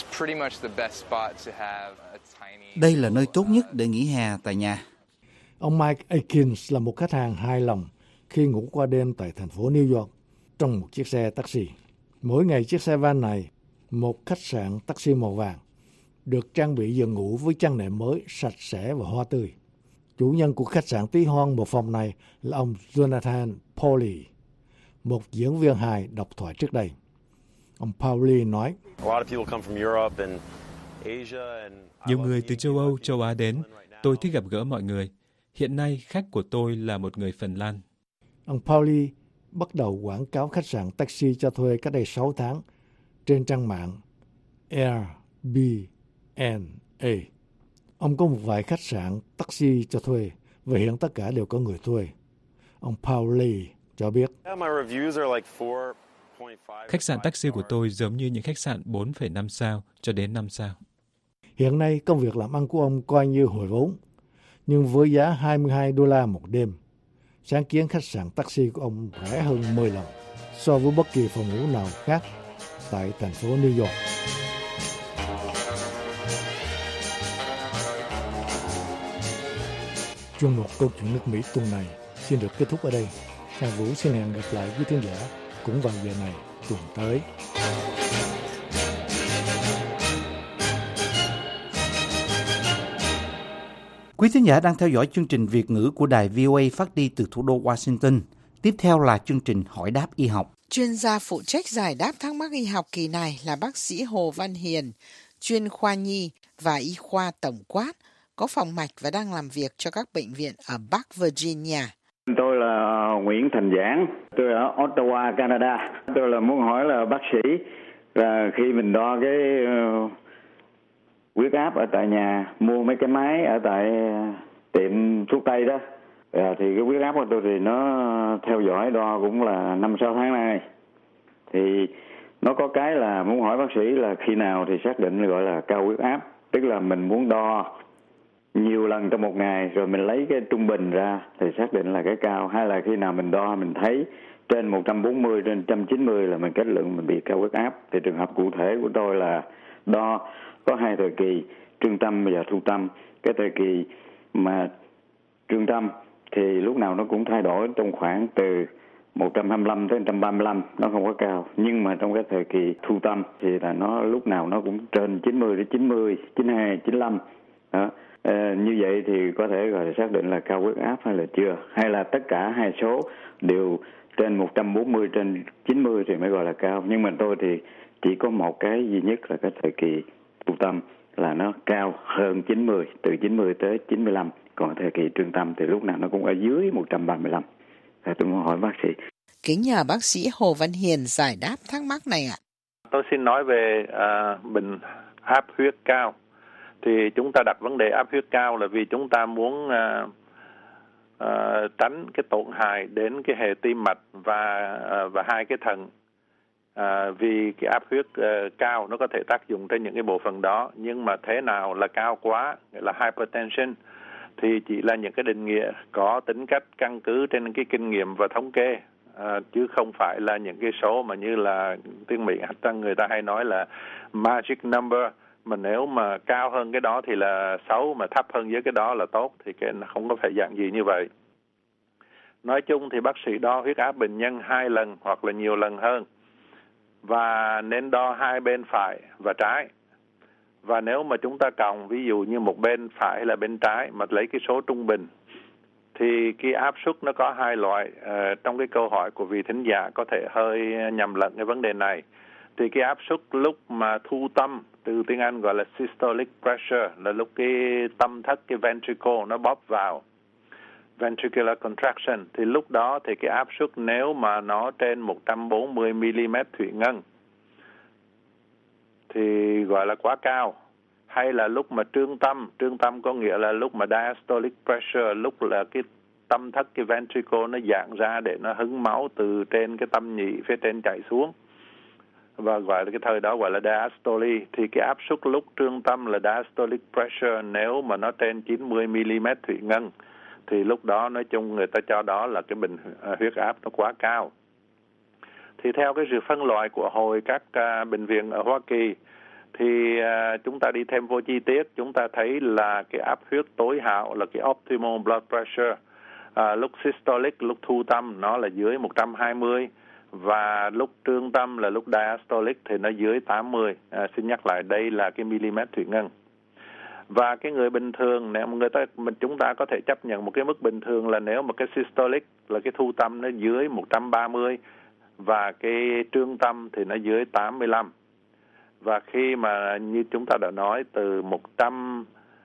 đây là nơi tốt nhất để nghỉ hè tại nhà. Ông Mike Akins là một khách hàng hài lòng khi ngủ qua đêm tại thành phố New York trong một chiếc xe taxi. Mỗi ngày chiếc xe van này, một khách sạn taxi màu vàng, được trang bị giường ngủ với chăn nệm mới, sạch sẽ và hoa tươi. Chủ nhân của khách sạn tí hon một phòng này là ông Jonathan Pauly, một diễn viên hài độc thoại trước đây. Ông Pauly nói, nhiều người từ châu Âu, châu Á đến. Tôi thích gặp gỡ mọi người. Hiện nay, khách của tôi là một người Phần Lan. Ông Pauly bắt đầu quảng cáo khách sạn taxi cho thuê cách đây sáu tháng trên trang mạng Airbnb. Ông có một vài khách sạn taxi cho thuê và hiện tất cả đều có người thuê. Ông Pauly cho biết, khách sạn taxi của tôi giống như những khách sạn bốn phẩy năm sao cho đến năm sao. Hiện nay công việc làm ăn của ông coi như hồi vốn, nhưng với giá hai mươi hai đô la một đêm, sáng kiến khách sạn taxi của ông rẻ hơn mười lần so với bất kỳ phòng ngủ nào khác tại thành phố New York. Chuyên mục câu chuyện nước Mỹ tuần này xin được kết thúc ở đây. Hà Vũ xin hẹn gặp lại quý thính giả cũng vào giờ này tuần tới. Quý thính giả đang theo dõi chương trình Việt ngữ của đài vê o a phát đi từ thủ đô Washington. Tiếp theo là chương trình Hỏi đáp y học. Chuyên gia phụ trách giải đáp thắc mắc y học kỳ này là bác sĩ Hồ Văn Hiền, chuyên khoa nhi và y khoa tổng quát, có phòng mạch và đang làm việc cho các bệnh viện ở Bắc Virginia. Tôi là Nguyễn Thành Giảng, tôi ở Ottawa, Canada. Tôi là muốn hỏi là bác sĩ là khi mình đo cái huyết áp ở tại nhà, mua mấy cái máy ở tại tiệm thuốc tây đó. À, thì cái huyết áp của tôi thì nó theo dõi đo cũng là năm sáu tháng nay. Thì nó có cái là muốn hỏi bác sĩ là khi nào thì xác định gọi là cao huyết áp. Tức là mình muốn đo nhiều lần trong một ngày rồi mình lấy cái trung bình ra thì xác định là cái cao. Hay là khi nào mình đo mình thấy trên một trăm bốn mươi, trên một trăm chín mươi là mình kết luận mình bị cao huyết áp. Thì trường hợp cụ thể của tôi là đo có hai thời kỳ, trương tâm và thu tâm. Cái thời kỳ mà trương tâm thì lúc nào nó cũng thay đổi trong khoảng từ một trăm hai mươi lăm tới một trăm ba mươi lăm, nó không có cao. Nhưng mà trong cái thời kỳ thu tâm thì là nó lúc nào nó cũng trên chín mươi đến chín mươi, chín mươi hai, chín mươi lăm. Đó. À, như vậy thì có thể gọi là xác định là cao huyết áp hay là chưa. Hay là tất cả hai số đều trên một trăm bốn mươi, trên chín mươi thì mới gọi là cao. Nhưng mà tôi thì chỉ có một cái duy nhất là cái thời kỳ thu tâm là nó cao hơn chín mươi, từ chín mươi tới chín mươi lăm. Còn thời kỳ trương tâm thì lúc nào nó cũng ở dưới một trăm ba mươi lăm. À, tôi muốn hỏi bác sĩ. Kính nhờ bác sĩ Hồ Văn Hiền giải đáp thắc mắc này ạ. Tôi xin nói về uh, bệnh áp huyết cao. Thì chúng ta đặt vấn đề áp huyết cao là vì chúng ta muốn uh, uh, tránh cái tổn hại đến cái hệ tim mạch và uh, và hai cái thận. Uh, vì cái áp huyết uh, cao nó có thể tác dụng trên những cái bộ phận đó, nhưng mà thế nào là cao quá, nghĩa là hypertension, thì chỉ là những cái định nghĩa có tính cách căn cứ trên cái kinh nghiệm và thống kê, à, chứ không phải là những cái số mà như là tiếng Mỹ người ta hay nói là magic number, mà nếu mà cao hơn cái đó thì là xấu, mà thấp hơn dưới cái đó là tốt, thì cái không có phải dạng gì như vậy. Nói chung thì bác sĩ đo huyết áp bệnh nhân hai lần hoặc là nhiều lần hơn, và nên đo hai bên phải và trái. Và nếu mà chúng ta cộng, ví dụ như một bên phải là bên trái mà lấy cái số trung bình, thì cái áp suất nó có hai loại. À, trong cái câu hỏi của vị thính giả có thể hơi nhầm lẫn cái vấn đề này. Thì cái áp suất lúc mà thu tâm, từ tiếng Anh gọi là systolic pressure, là lúc cái tâm thất, cái ventricle nó bóp vào, ventricular contraction, thì lúc đó thì cái áp suất nếu mà nó trên một trăm bốn mươi mi-li-mét thủy ngân thì gọi là quá cao. Hay là lúc mà trương tâm, trương tâm có nghĩa là lúc mà diastolic pressure, lúc là cái tâm thất, cái ventricle nó giãn ra để nó hứng máu từ trên cái tâm nhị phía trên chảy xuống, và gọi là cái thời đó gọi là diastole. Thì cái áp suất lúc trương tâm là diastolic pressure nếu mà nó trên chín mươi mi-li-mét thủy ngân thì lúc đó nói chung người ta cho đó là cái bệnh uh, huyết áp nó quá cao. Thì theo cái sự phân loại của hội các uh, bệnh viện ở Hoa Kỳ, thì uh, chúng ta đi thêm vô chi tiết, chúng ta thấy là cái áp huyết tối hảo là cái optimal blood pressure. Uh, lúc systolic, lúc thu tâm nó là dưới một trăm hai mươi, và lúc trương tâm là lúc diastolic thì nó dưới tám mươi. Uh, xin nhắc lại, đây là cái mm thủy ngân. Và cái người bình thường, nếu người ta mình chúng ta có thể chấp nhận một cái mức bình thường là nếu mà cái systolic là cái thu tâm nó dưới một trăm ba mươi và cái trương tâm thì nó dưới tám mươi lăm. Và khi mà như chúng ta đã nói từ một trăm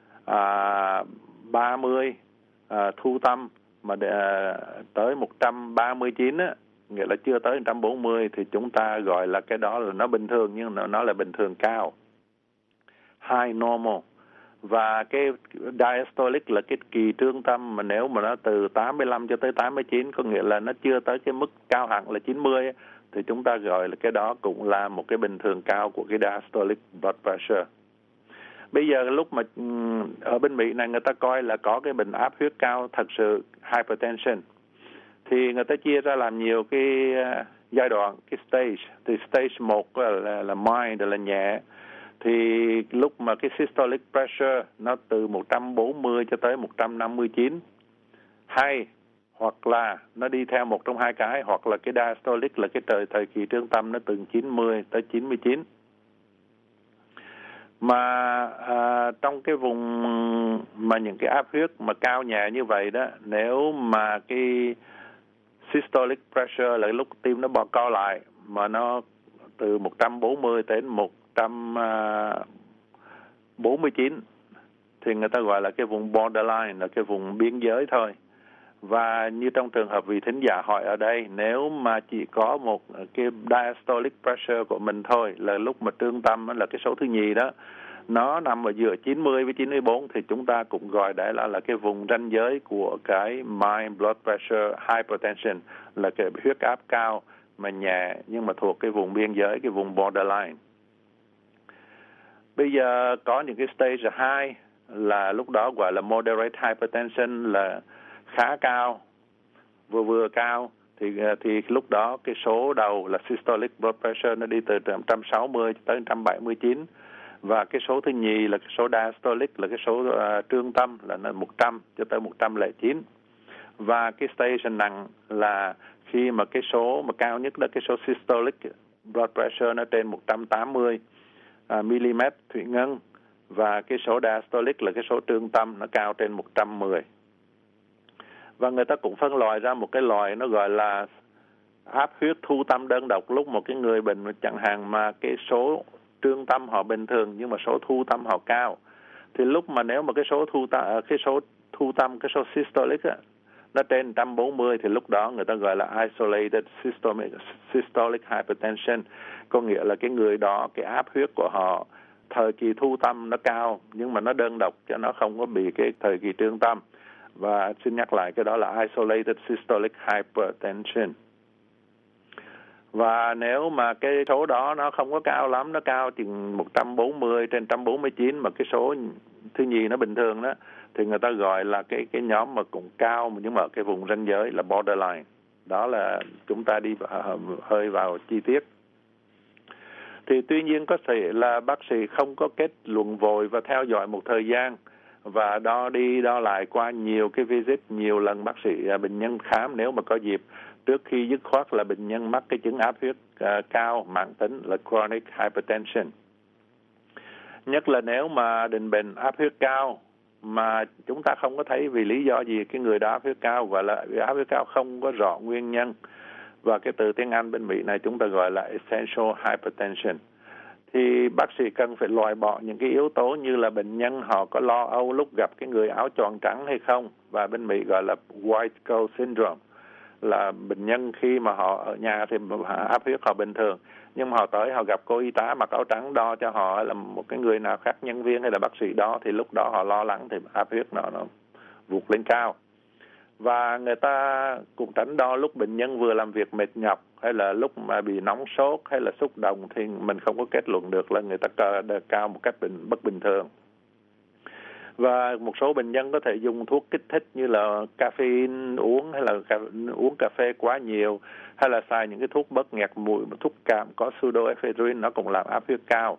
ba mươi à, thu tâm mà để, à, tới một trăm ba mươi chín á, nghĩa là chưa tới một trăm bốn mươi, thì chúng ta gọi là cái đó là nó bình thường, nhưng nó, nó là bình thường cao, high normal. Và cái diastolic là cái kỳ trương tâm mà nếu mà nó từ tám mươi lăm cho tới tám mươi chín, có nghĩa là nó chưa tới cái mức cao hẳn là chín mươi, thì chúng ta gọi là cái đó cũng là một cái bình thường cao của cái diastolic blood pressure. Bây giờ lúc mà ở bên Mỹ này người ta coi là có cái bệnh áp huyết cao thật sự, hypertension, thì người ta chia ra làm nhiều cái giai đoạn, cái stage. Thì stage một là, là, là mild, là nhẹ. Thì lúc mà cái systolic pressure nó từ một trăm bốn mươi cho tới một trăm năm mươi chín, hay hoặc là nó đi theo một trong hai cái, hoặc là cái diastolic là cái thời thời kỳ trương tâm nó từ chín mươi tới chín mươi chín. Mà à, trong cái vùng mà những cái áp huyết mà cao nhẹ như vậy đó, nếu mà cái systolic pressure là lúc tim nó bò co lại mà nó từ một trăm bốn mươi đến một trăm bốn mươi chín thì người ta gọi là cái vùng borderline, là cái vùng biên giới thôi. Và như trong trường hợp vị thính giả hỏi ở đây, nếu mà chỉ có một cái diastolic pressure của mình thôi, là lúc mà trương tâm là cái số thứ nhì đó, nó nằm ở giữa chín mươi với chín mươi bốn thì chúng ta cũng gọi đấy là là cái vùng ranh giới của cái mild blood pressure hypertension, là cái huyết áp cao mà nhẹ nhưng mà thuộc cái vùng biên giới, cái vùng borderline. Bây giờ có những cái stage hai là lúc đó gọi là moderate hypertension, là khá cao, vừa vừa cao, thì thì lúc đó cái số đầu là systolic blood pressure nó đi từ một trăm sáu mươi tới một trăm bảy mươi chín, và cái số thứ nhì là cái số diastolic, là cái số uh, trương tâm là một trăm cho tới một trăm lẻ chín. Và cái stage nặng là khi mà cái số mà cao nhất là cái số systolic blood pressure nó trên một trăm tám mươi uh, mm thủy ngân, và cái số diastolic là cái số trương tâm nó cao trên một trăm mười. Và người ta cũng phân loại ra một cái loại nó gọi là áp huyết thu tâm đơn độc. Lúc một cái người bệnh chẳng hạn mà cái số trương tâm họ bình thường nhưng mà số thu tâm họ cao, thì lúc mà nếu mà cái số thu tâm, cái số thu tâm, cái số systolic á, nó trên một trăm bốn mươi thì lúc đó người ta gọi là isolated systolic, systolic hypertension, có nghĩa là cái người đó cái áp huyết của họ thời kỳ thu tâm nó cao nhưng mà nó đơn độc cho nó không có bị cái thời kỳ trương tâm. Và xin nhắc lại cái đó là isolated systolic hypertension. Và nếu mà cái số đó nó không có cao lắm, nó cao chừng một trăm bốn mươi trên một trăm bốn mươi chín mà cái số thứ nhì nó bình thường đó, thì người ta gọi là cái cái nhóm mà cũng cao nhưng mà cái vùng ranh giới là borderline. Đó là chúng ta đi hơi vào chi tiết. Thì tuy nhiên có thể là bác sĩ không có kết luận vội và theo dõi một thời gian và đo đi đo lại qua nhiều cái visit, nhiều lần bác sĩ bệnh nhân khám nếu mà có dịp, trước khi dứt khoát là bệnh nhân mắc cái chứng áp huyết uh, cao mãn tính là chronic hypertension. Nhất là nếu mà định bệnh áp huyết cao mà chúng ta không có thấy vì lý do gì cái người đó áp huyết cao, gọi là áp huyết cao không có rõ nguyên nhân, và cái từ tiếng Anh bên Mỹ này chúng ta gọi là essential hypertension, thì bác sĩ cần phải loại bỏ những cái yếu tố như là bệnh nhân họ có lo âu lúc gặp cái người áo choàng trắng hay không, và bên Mỹ gọi là white coat syndrome, là bệnh nhân khi mà họ ở nhà thì áp huyết họ bình thường, nhưng mà họ tới họ gặp cô y tá mặc áo trắng đo cho họ, là một cái người nào khác, nhân viên hay là bác sĩ đó, thì lúc đó họ lo lắng thì áp huyết nó nó vụt lên cao. Và người ta cũng tránh đo lúc bệnh nhân vừa làm việc mệt nhọc hay là lúc mà bị nóng sốt hay là xúc động, thì mình không có kết luận được là người ta cao một cách bình, bất bình thường. Và một số bệnh nhân có thể dùng thuốc kích thích như là caffeine uống, hay là uống cà phê quá nhiều, hay là xài những cái thuốc bớt nghẹt mũi, thuốc cảm có pseudoephedrine, nó cũng làm áp huyết cao.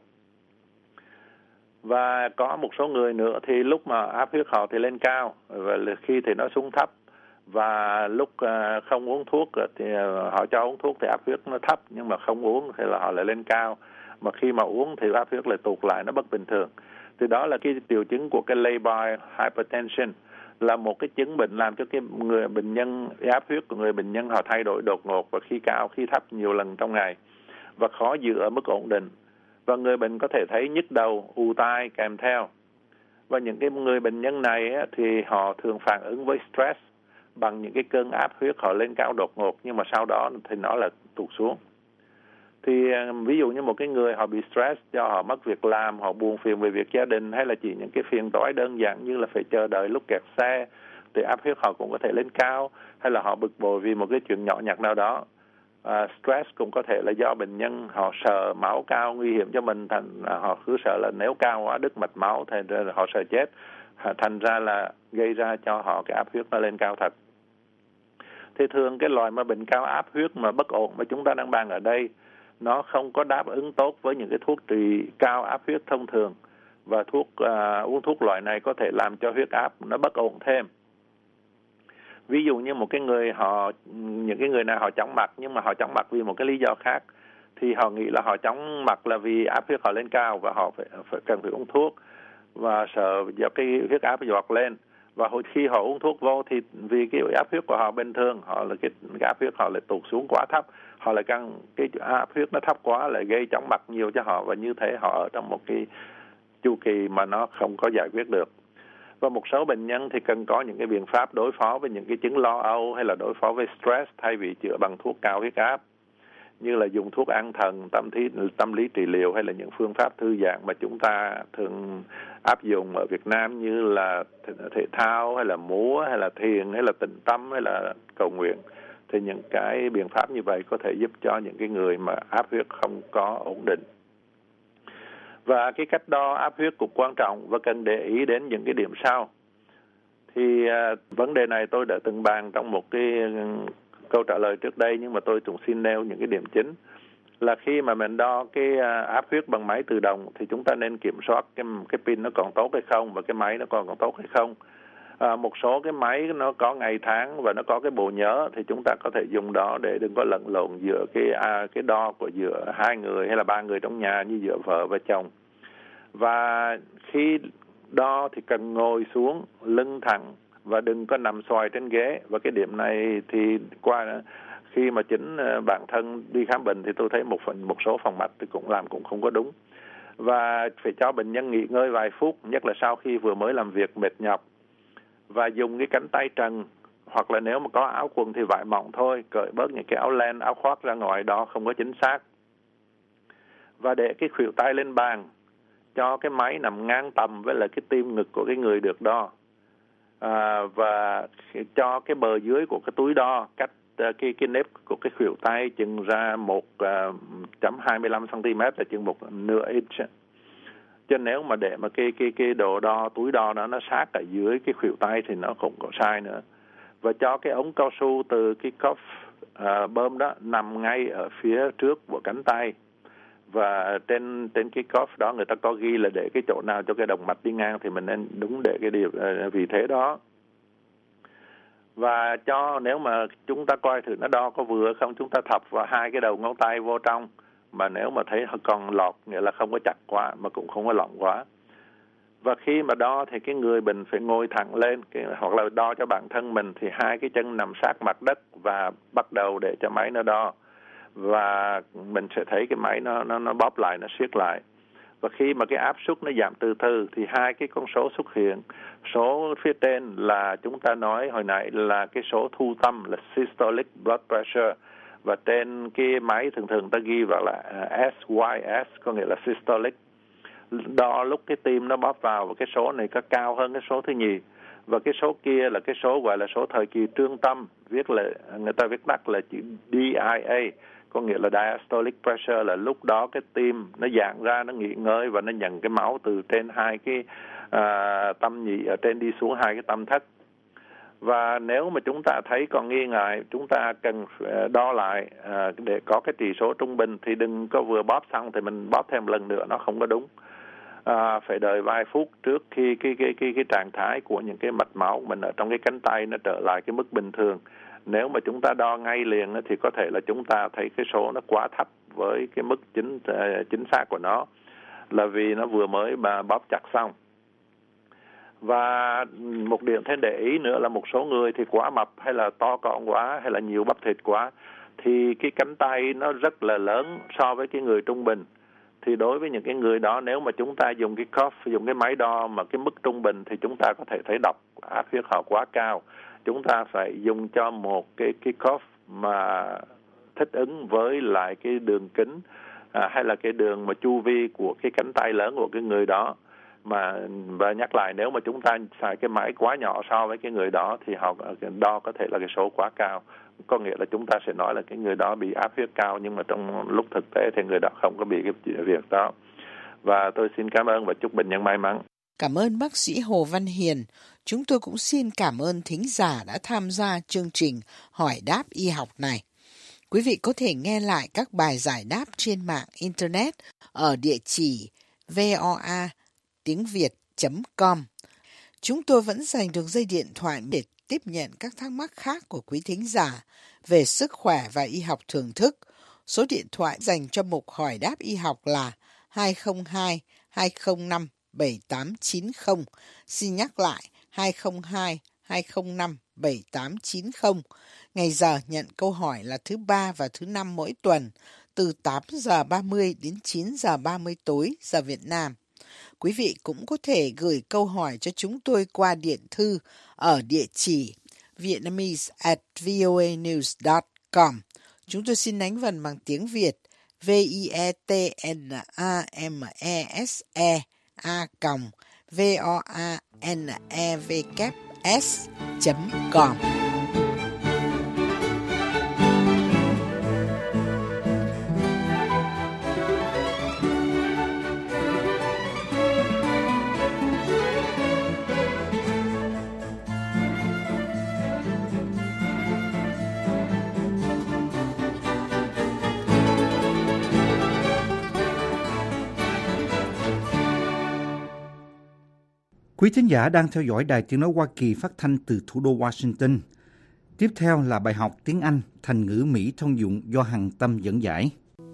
Và có một số người nữa thì lúc mà áp huyết họ thì lên cao, và khi thì nó xuống thấp, và lúc không uống thuốc thì họ cho uống thuốc thì áp huyết nó thấp, nhưng mà không uống thì là họ lại lên cao, mà khi mà uống thì áp huyết lại tụt lại, nó bất bình thường. Thì đó là cái triệu chứng của cái labile hypertension, là một cái chứng bệnh làm cho cái người bệnh nhân, áp huyết của người bệnh nhân họ thay đổi đột ngột, và khi cao khi thấp nhiều lần trong ngày, và khó giữ ở mức ổn định, và người bệnh có thể thấy nhức đầu, ù tai kèm theo. Và những cái người bệnh nhân này á, thì họ thường phản ứng với stress bằng những cái cơn áp huyết họ lên cao đột ngột, nhưng mà sau đó thì nó là tụt xuống. Thì ví dụ như một cái người họ bị stress do họ mất việc làm, họ buồn phiền về việc gia đình, hay là chỉ những cái phiền toái đơn giản như là phải chờ đợi lúc kẹt xe, thì áp huyết họ cũng có thể lên cao, hay là họ bực bội vì một cái chuyện nhỏ nhặt nào đó. À, stress cũng có thể là do bệnh nhân họ sợ máu cao nguy hiểm cho mình, thành họ cứ sợ là nếu cao quá đứt mạch máu thì họ sợ chết, thành ra là gây ra cho họ cái áp huyết nó lên cao thật. Thì thường cái loại mà bệnh cao áp huyết mà bất ổn mà chúng ta đang bàn ở đây, nó không có đáp ứng tốt với những cái thuốc trị cao áp huyết thông thường, và thuốc uh, uống thuốc loại này có thể làm cho huyết áp nó bất ổn thêm. Ví dụ như một cái người họ, những cái người nào họ chóng mặt, nhưng mà họ chóng mặt vì một cái lý do khác, thì họ nghĩ là họ chóng mặt là vì áp huyết họ lên cao, và họ phải, phải cần phải uống thuốc, và sợ do cái huyết áp giọt lên. Và hồi khi họ uống thuốc vô thì vì cái áp huyết của họ bình thường, họ là cái, cái áp huyết họ lại tụt xuống quá thấp, họ lại càng cái áp huyết nó thấp quá lại gây chóng mặt nhiều cho họ, và như thế họ ở trong một cái chu kỳ mà nó không có giải quyết được. Và một số bệnh nhân thì cần có những cái biện pháp đối phó với những cái chứng lo âu hay là đối phó với stress thay vì chữa bằng thuốc cao huyết áp. như là dùng thuốc an thần, tâm lý, tâm lý trị liệu hay là những phương pháp thư giãn mà chúng ta thường áp dụng ở Việt Nam như là thể thao hay là múa hay là thiền hay là tĩnh tâm hay là cầu nguyện, thì những cái biện pháp như vậy có thể giúp cho những cái người mà áp huyết không có ổn định. Và cái cách đo áp huyết cũng quan trọng và cần để ý đến những cái điểm sau. Thì uh, vấn đề này tôi đã từng bàn trong một cái câu trả lời trước đây, nhưng mà tôi cũng xin nêu những cái điểm chính. Là khi mà mình đo cái uh, áp huyết bằng máy tự động thì chúng ta nên kiểm soát cái cái pin nó còn tốt hay không và cái máy nó còn còn tốt hay không. À, một số cái máy nó có ngày tháng và nó có cái bộ nhớ thì chúng ta có thể dùng đó để đừng có lẫn lộn giữa cái à, cái đo của giữa hai người hay là ba người trong nhà như giữa vợ và chồng. Và khi đo thì cần ngồi xuống lưng thẳng và đừng có nằm xoài trên ghế. Và cái điểm này thì qua khi mà chính bản thân đi khám bệnh thì tôi thấy một phần một số phòng mạch thì cũng làm cũng không có đúng. Và phải cho bệnh nhân nghỉ ngơi vài phút, nhất là sau khi vừa mới làm việc mệt nhọc. Và dùng cái cánh tay trần, hoặc là nếu mà có áo quần thì vải mỏng thôi, cởi bớt những cái áo len, áo khoác ra ngoài đó không có chính xác. Và để cái khuỷu tay lên bàn, cho cái máy nằm ngang tầm với lại cái tim ngực của cái người được đo. À, và cho cái bờ dưới của cái túi đo cách uh, cái cái nếp của cái khuỷu tay chừng ra một phẩy hai mươi lăm xăng-ti-mét, là chừng một nửa inch. Chứ nếu mà để mà cái cái cái độ đo túi đo đó nó sát ở dưới cái khuỷu tay thì nó cũng có sai nữa. Và cho cái ống cao su từ cái cuff uh, bơm đó nằm ngay ở phía trước của cánh tay. Và trên trên cái cuff đó người ta có ghi là để cái chỗ nào cho cái động mạch đi ngang thì mình nên đúng để cái điều uh, vị thế đó. Và cho nếu mà chúng ta coi thử nó đo có vừa không, chúng ta thọc vào hai cái đầu ngón tay vô trong. Mà nếu mà thấy còn lọt nghĩa là không có chặt quá mà cũng không có lỏng quá. Và khi mà đo thì cái người bệnh phải ngồi thẳng lên, cái, hoặc là đo cho bản thân mình thì hai cái chân nằm sát mặt đất và bắt đầu để cho máy nó đo. Và mình sẽ thấy cái máy nó nó nó bóp lại, nó siết lại. Và khi mà cái áp suất nó giảm từ từ thì hai cái con số xuất hiện. Số phía trên là chúng ta nói hồi nãy là cái số thu tâm là systolic blood pressure. Và trên cái máy thường thường ta ghi vào là ét i ét, có nghĩa là systolic. Đo lúc cái tim nó bóp vào và cái số này có cao hơn cái số thứ nhì. Và cái số kia là cái số gọi là số thời kỳ trương tâm, viết là người ta viết tắt là chữ đê i a, có nghĩa là diastolic pressure, là lúc đó cái tim nó giãn ra, nó nghỉ ngơi và nó nhận cái máu từ trên hai cái à, tâm nhị ở trên đi xuống hai cái tâm thất. Và nếu mà chúng ta thấy còn nghi ngại, chúng ta cần đo lại à, để có cái chỉ số trung bình, thì đừng có vừa bóp xong thì mình bóp thêm lần nữa, nó không có đúng. À, phải đợi vài phút trước khi cái cái cái cái trạng thái của những cái mạch máu mình ở trong cái cánh tay nó trở lại cái mức bình thường. Nếu mà chúng ta đo ngay liền thì có thể là chúng ta thấy cái số nó quá thấp với cái mức chính chính xác của nó, là vì nó vừa mới mà bóp chặt xong. Và một điểm thêm để ý nữa là một số người thì quá mập hay là to con quá hay là nhiều bắp thịt quá thì cái cánh tay nó rất là lớn so với cái người trung bình. Thì đối với những cái người đó, nếu mà chúng ta dùng cái cuff, dùng cái máy đo mà cái mức trung bình thì chúng ta có thể thấy đọc áp huyết họ quá cao. Chúng ta phải dùng cho một cái cái cuff mà thích ứng với lại cái đường kính à, hay là cái đường mà chu vi của cái cánh tay lớn của cái người đó. Mà và nhắc lại, nếu mà chúng ta xài cái máy quá nhỏ so với cái người đó thì họ đo có thể là cái số quá cao. Có nghĩa là chúng ta sẽ nói là cái người đó bị áp huyết cao, nhưng mà trong lúc thực tế thì người đó không có bị cái việc đó. Và tôi xin cảm ơn và chúc bệnh nhân may mắn. Cảm ơn bác sĩ Hồ Văn Hiền. Chúng tôi cũng xin cảm ơn thính giả đã tham gia chương trình Hỏi đáp y học này. Quý vị có thể nghe lại các bài giải đáp trên mạng Internet ở địa chỉ voa tiếng việt chấm com. Chúng tôi vẫn dành được dây điện thoại để tiếp nhận các thắc mắc khác của quý thính giả về sức khỏe và y học thưởng thức. Số điện thoại dành cho mục Hỏi đáp y học là hai không hai hai không năm bảy tám chín không. Xin nhắc lại hai không hai hai không năm bảy tám chín không. Ngày giờ nhận câu hỏi là thứ ba và thứ năm mỗi tuần, từ tám giờ ba mươi đến chín giờ ba mươi tối giờ Việt Nam. Quý vị cũng có thể gửi câu hỏi cho chúng tôi qua điện thư ở địa chỉ vietnamese at voanews dot com. Chúng tôi xin đánh vần bằng tiếng Việt v i e t n a m e s e a còng v o a n e v s chấm com. Quý thính giả đang theo dõi Đài Tiếng Nói Hoa Kỳ phát thanh từ thủ đô Washington. Tiếp theo là bài học tiếng Anh thành ngữ Mỹ thông dụng do Hằng Tâm dẫn giải.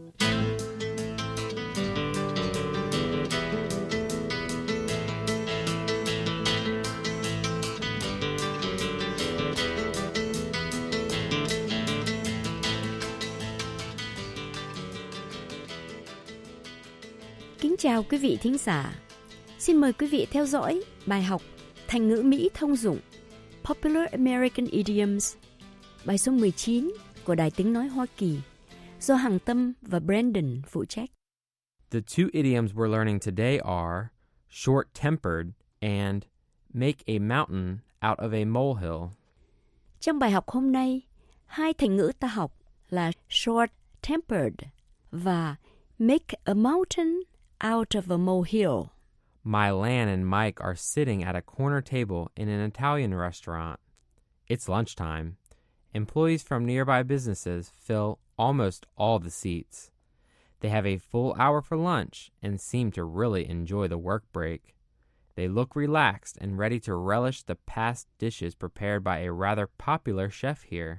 Kính chào quý vị thính giả. Xin mời quý vị theo dõi bài học thành ngữ Mỹ thông dụng Popular American Idioms, bài số mười chín của Đài Tiếng Nói Hoa Kỳ, do Hằng Tâm và Brandon phụ trách. The two idioms we're learning today are short-tempered and make a mountain out of a molehill. Trong bài học hôm nay, hai thành ngữ ta học là short-tempered và make a mountain out of a molehill. Mylan and Mike are sitting at a corner table in an Italian restaurant. It's lunchtime. Employees from nearby businesses fill almost all the seats. They have a full hour for lunch and seem to really enjoy the work break. They look relaxed and ready to relish the past dishes prepared by a rather popular chef here.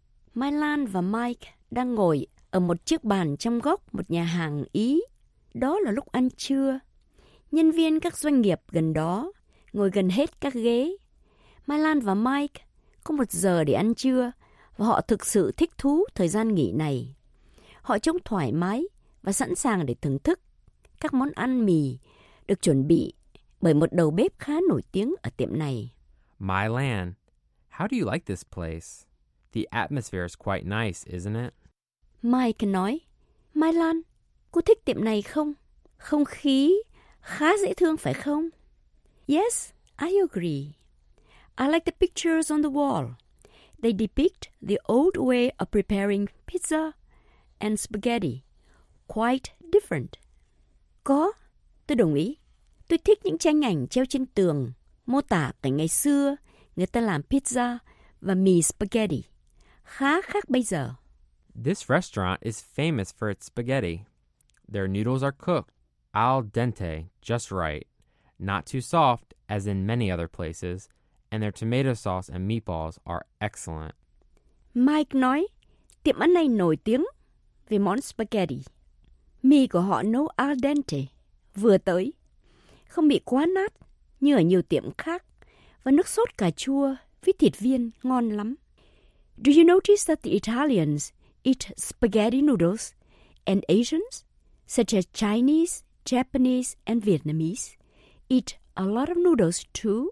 Mylan và Mike đang ngồi ở một chiếc bàn trong góc một nhà hàng Ý. Đó là lúc ăn trưa. Nhân viên các doanh nghiệp gần đó ngồi gần hết các ghế. Mylan và Mike có một giờ để ăn trưa và họ thực sự thích thú thời gian nghỉ này. Họ trông thoải mái và sẵn sàng để thưởng thức các món ăn mì được chuẩn bị bởi một đầu bếp khá nổi tiếng ở tiệm này. Mylan, how do you like this place? The atmosphere is quite nice, isn't it? Mike nói, Mylan, cô thích tiệm này không? Không khí khá dễ thương phải không? Yes, I agree. I like the pictures on the wall. They depict the old way of preparing pizza and spaghetti. Quite different. Có, tôi đồng ý. Tôi thích những tranh ảnh treo trên tường, mô tả cảnh ngày xưa người ta làm pizza và mì spaghetti. Khá khác bây giờ. This restaurant is famous for its spaghetti. Their noodles are cooked al dente, just right, not too soft as in many other places, and their tomato sauce and meatballs are excellent. Mike nói, tiệm ăn này nổi tiếng về món spaghetti. Mì của họ nấu al dente, vừa tới, không bị quá nát như ở nhiều tiệm khác, và nước sốt cà chua với thịt viên ngon lắm. Do you notice that the Italians eat spaghetti noodles and Asians, such as Chinese, Japanese and Vietnamese, eat a lot of noodles too?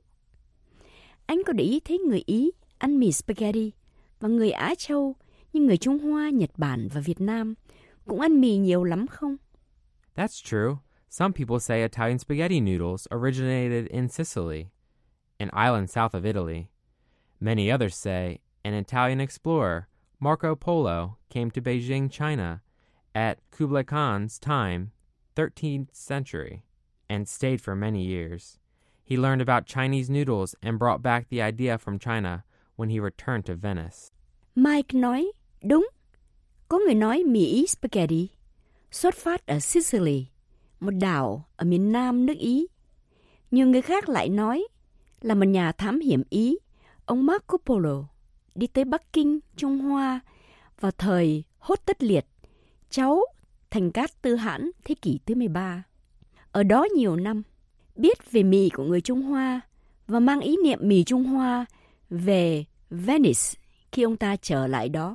Anh có để ý thấy người Ý ăn mì spaghetti và người Á Châu như người Trung Hoa, Nhật Bản và Việt Nam cũng ăn mì nhiều lắm không? That's true. Some people say Italian spaghetti noodles originated in Sicily, an island south of Italy. Many others say an Italian explorer, Marco Polo, came to Beijing, China, at Kublai Khan's time, thirteenth century, and stayed for many years. He learned about Chinese noodles and brought back the idea from China when he returned to Venice. Mike nói, đúng. Có người nói mì Ý spaghetti xuất phát ở Sicily, một đảo ở miền nam nước Ý. Nhiều người khác lại nói là một nhà thám hiểm Ý, ông Marco Polo, đi tới Bắc Kinh, Trung Hoa vào thời Hốt Tất Liệt, cháu Thành Cát Tư Hãn thế kỷ thứ mười ba. Ở đó nhiều năm, biết về mì của người Trung Hoa và mang ý niệm mì Trung Hoa về Venice khi ông ta trở lại đó.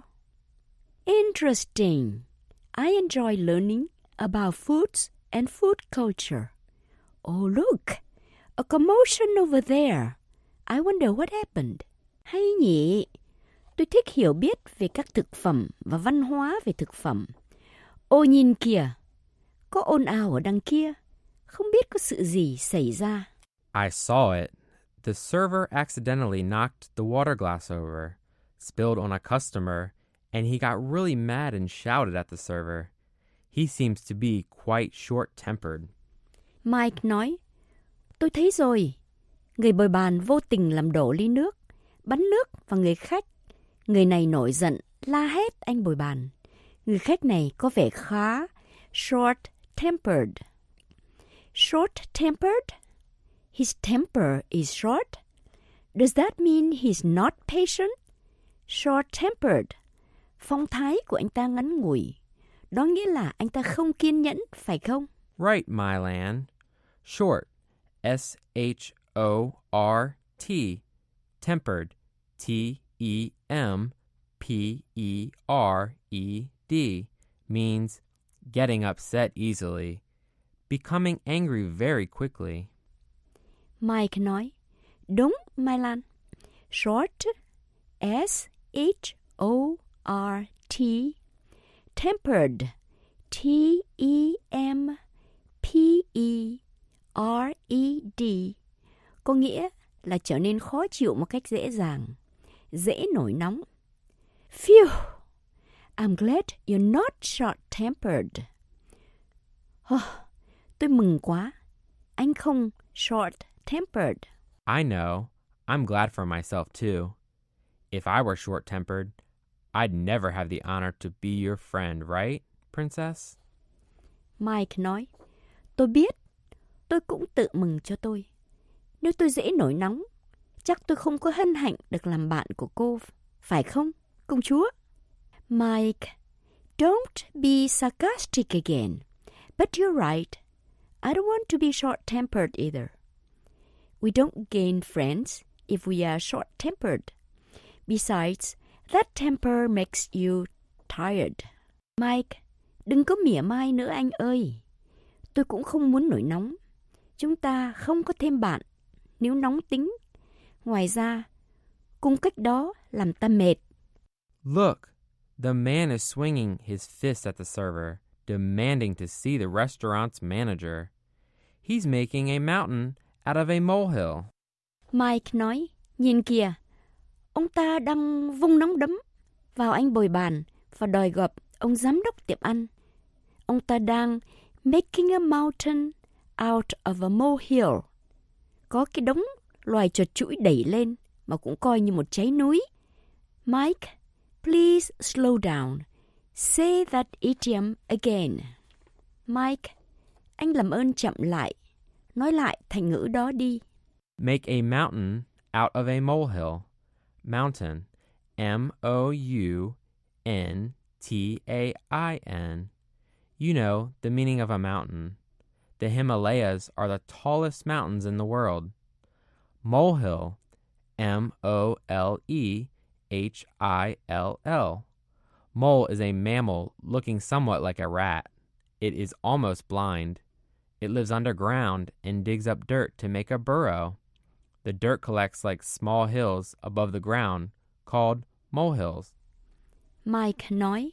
Interesting. I enjoy learning about foods and food culture. Oh, look, a commotion over there. I wonder what happened. Hay nhỉ? Tôi thích hiểu biết về các thực phẩm và văn hóa về thực phẩm. Ô nhìn kìa, có ồn ào ở đằng kia. Không biết có sự gì xảy ra. I saw it. The server accidentally knocked the water glass over, spilled on a customer, and he got really mad and shouted at the server. He seems to be quite short-tempered. Mike nói, tôi thấy rồi. Người bồi bàn vô tình làm đổ ly nước, bắn nước vào người khách. Người này nổi giận, la hét anh bồi bàn. Người khách này có vẻ khá short-tempered. Short-tempered? His temper is short? Does that mean he's not patient? Short-tempered. Phong thái của anh ta ngắn ngủi. Đó nghĩa là anh ta không kiên nhẫn, phải không? Right, Mylan. Short. S H O R T. Tempered. T E M P E R E D. Means getting upset easily. Becoming angry very quickly. Mike nói, đúng, Mylan. Short. S H O R T. Tempered. T E M P E R E D. Có nghĩa là trở nên khó chịu một cách dễ dàng, dễ nổi nóng. Phew! I'm glad you're not short-tempered. Oh, tôi mừng quá. Anh không short-tempered. I know. I'm glad for myself, too. If I were short-tempered, I'd never have the honor to be your friend, right, Princess? Mike nói, tôi biết. Tôi cũng tự mừng cho tôi. Nếu tôi dễ nổi nóng, chắc tôi không có hân hạnh được làm bạn của cô, phải không, công chúa? Mike, don't be sarcastic again. But you're right. I don't want to be short-tempered either. We don't gain friends if we are short-tempered. Besides, that temper makes you tired. Mike, đừng có mỉa mai nữa anh ơi. Tôi cũng không muốn nổi nóng. Chúng ta không có thêm bạn nếu nóng tính. Ngoài ra, cung cách đó làm ta mệt. Look, the man is swinging his fist at the server, demanding to see the restaurant's manager. He's making a mountain out of a molehill. Mike nói, nhìn kìa, ông ta đang vung nắm đấm vào anh bồi bàn và đòi gặp ông giám đốc tiệm ăn. Ông ta đang making a mountain out of a molehill. Có cái đống loài chuột chũi đẩy lên mà cũng coi như một trái núi. Mike, please slow down. Say that idiom again. Mike, anh làm ơn chậm lại. Nói lại thành ngữ đó đi. Make a mountain out of a molehill. Mountain. M O U N T A I N. You know the meaning of a mountain. The Himalayas are the tallest mountains in the world. Molehill. M O L E H I L L. Mole is a mammal looking somewhat like a rat. It is almost blind. It lives underground and digs up dirt to make a burrow. The dirt collects like small hills above the ground, called molehills. Mike nói,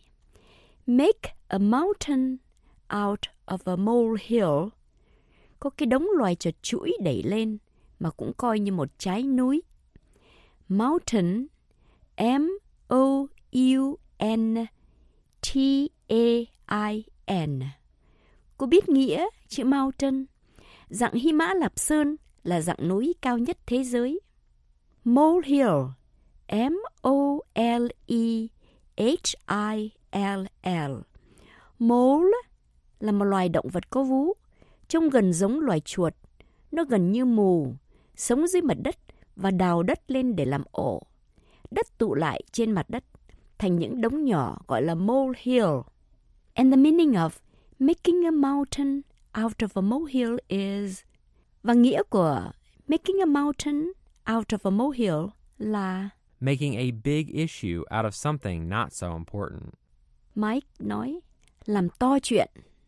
make a mountain out of a molehill. Có cái đống loài chuột chũi đẩy lên mà cũng coi như một trái núi. Mountain, M O U N T A I N. Cô biết nghĩa chữ mountain? Dặng Hy Mã Lạp Sơn là dặng núi cao nhất thế giới. Molehill, M O L E H I L L. Mole là một loài động vật có vú, trông gần giống loài chuột. Nó gần như mù, sống dưới mặt đất và đào đất lên để làm ổ. Đất tụ lại trên mặt đất thành những đống nhỏ gọi là molehill. And the meaning of making a mountain out of a molehill is... Và nghĩa của making a mountain out of a molehill là... Making a big issue out of something not so important. Mike nói, làm to chuyện.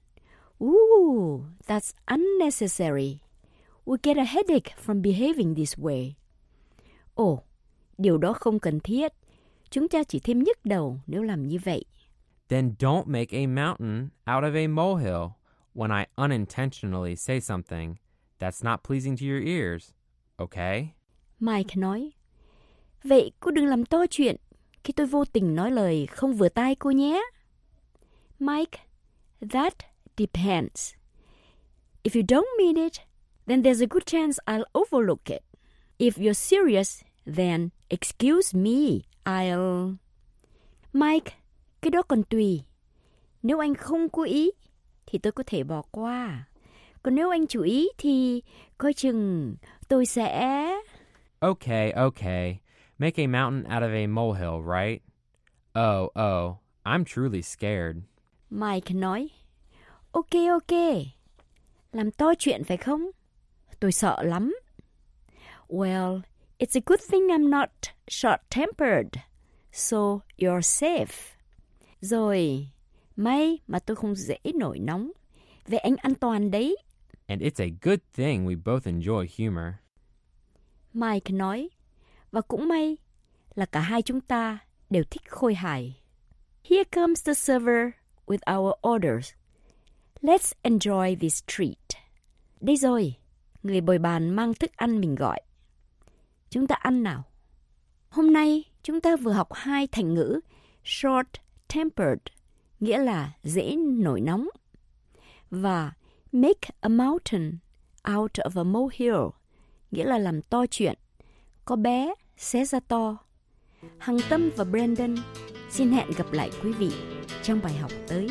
Ooh, that's unnecessary. We get a headache from behaving this way. Ồ, điều đó không cần thiết. chúng ta chỉ thêm nhức đầu nếu làm như vậy. Then don't make a mountain out of a molehill when I unintentionally say something that's not pleasing to your ears, okay? Mike nói, vậy cô đừng làm to chuyện khi tôi vô tình nói lời không vừa tai cô nhé. Mike, that depends. If you don't mean it, then there's a good chance I'll overlook it. If you're serious, then excuse me, I'll... Mike, cái đó còn tùy. Nếu anh không cố ý, thì tôi có thể bỏ qua. Còn nếu anh chủ ý thì coi chừng tôi sẽ... Okay, okay. Make a mountain out of a molehill, right? Oh, oh, I'm truly scared. Mike nói, ok, ok. Làm to chuyện phải không? Tôi sợ lắm. Well, it's a good thing I'm not short-tempered, so you're safe. Rồi, may mà tôi không dễ nổi nóng. Vậy anh an toàn đấy. And it's a good thing we both enjoy humor. Mike nói, và cũng may là cả hai chúng ta đều thích khôi hài. Here comes the server with our orders. Let's enjoy this treat. Đây rồi, người bồi bàn mang thức ăn mình gọi. Chúng ta ăn nào. Hôm nay chúng ta vừa học hai thành ngữ short-tempered, nghĩa là dễ nổi nóng, và make a mountain out of a molehill, nghĩa là làm to chuyện, có bé xé ra to. Hằng Tâm và Brandon xin hẹn gặp lại quý vị trong bài học tới.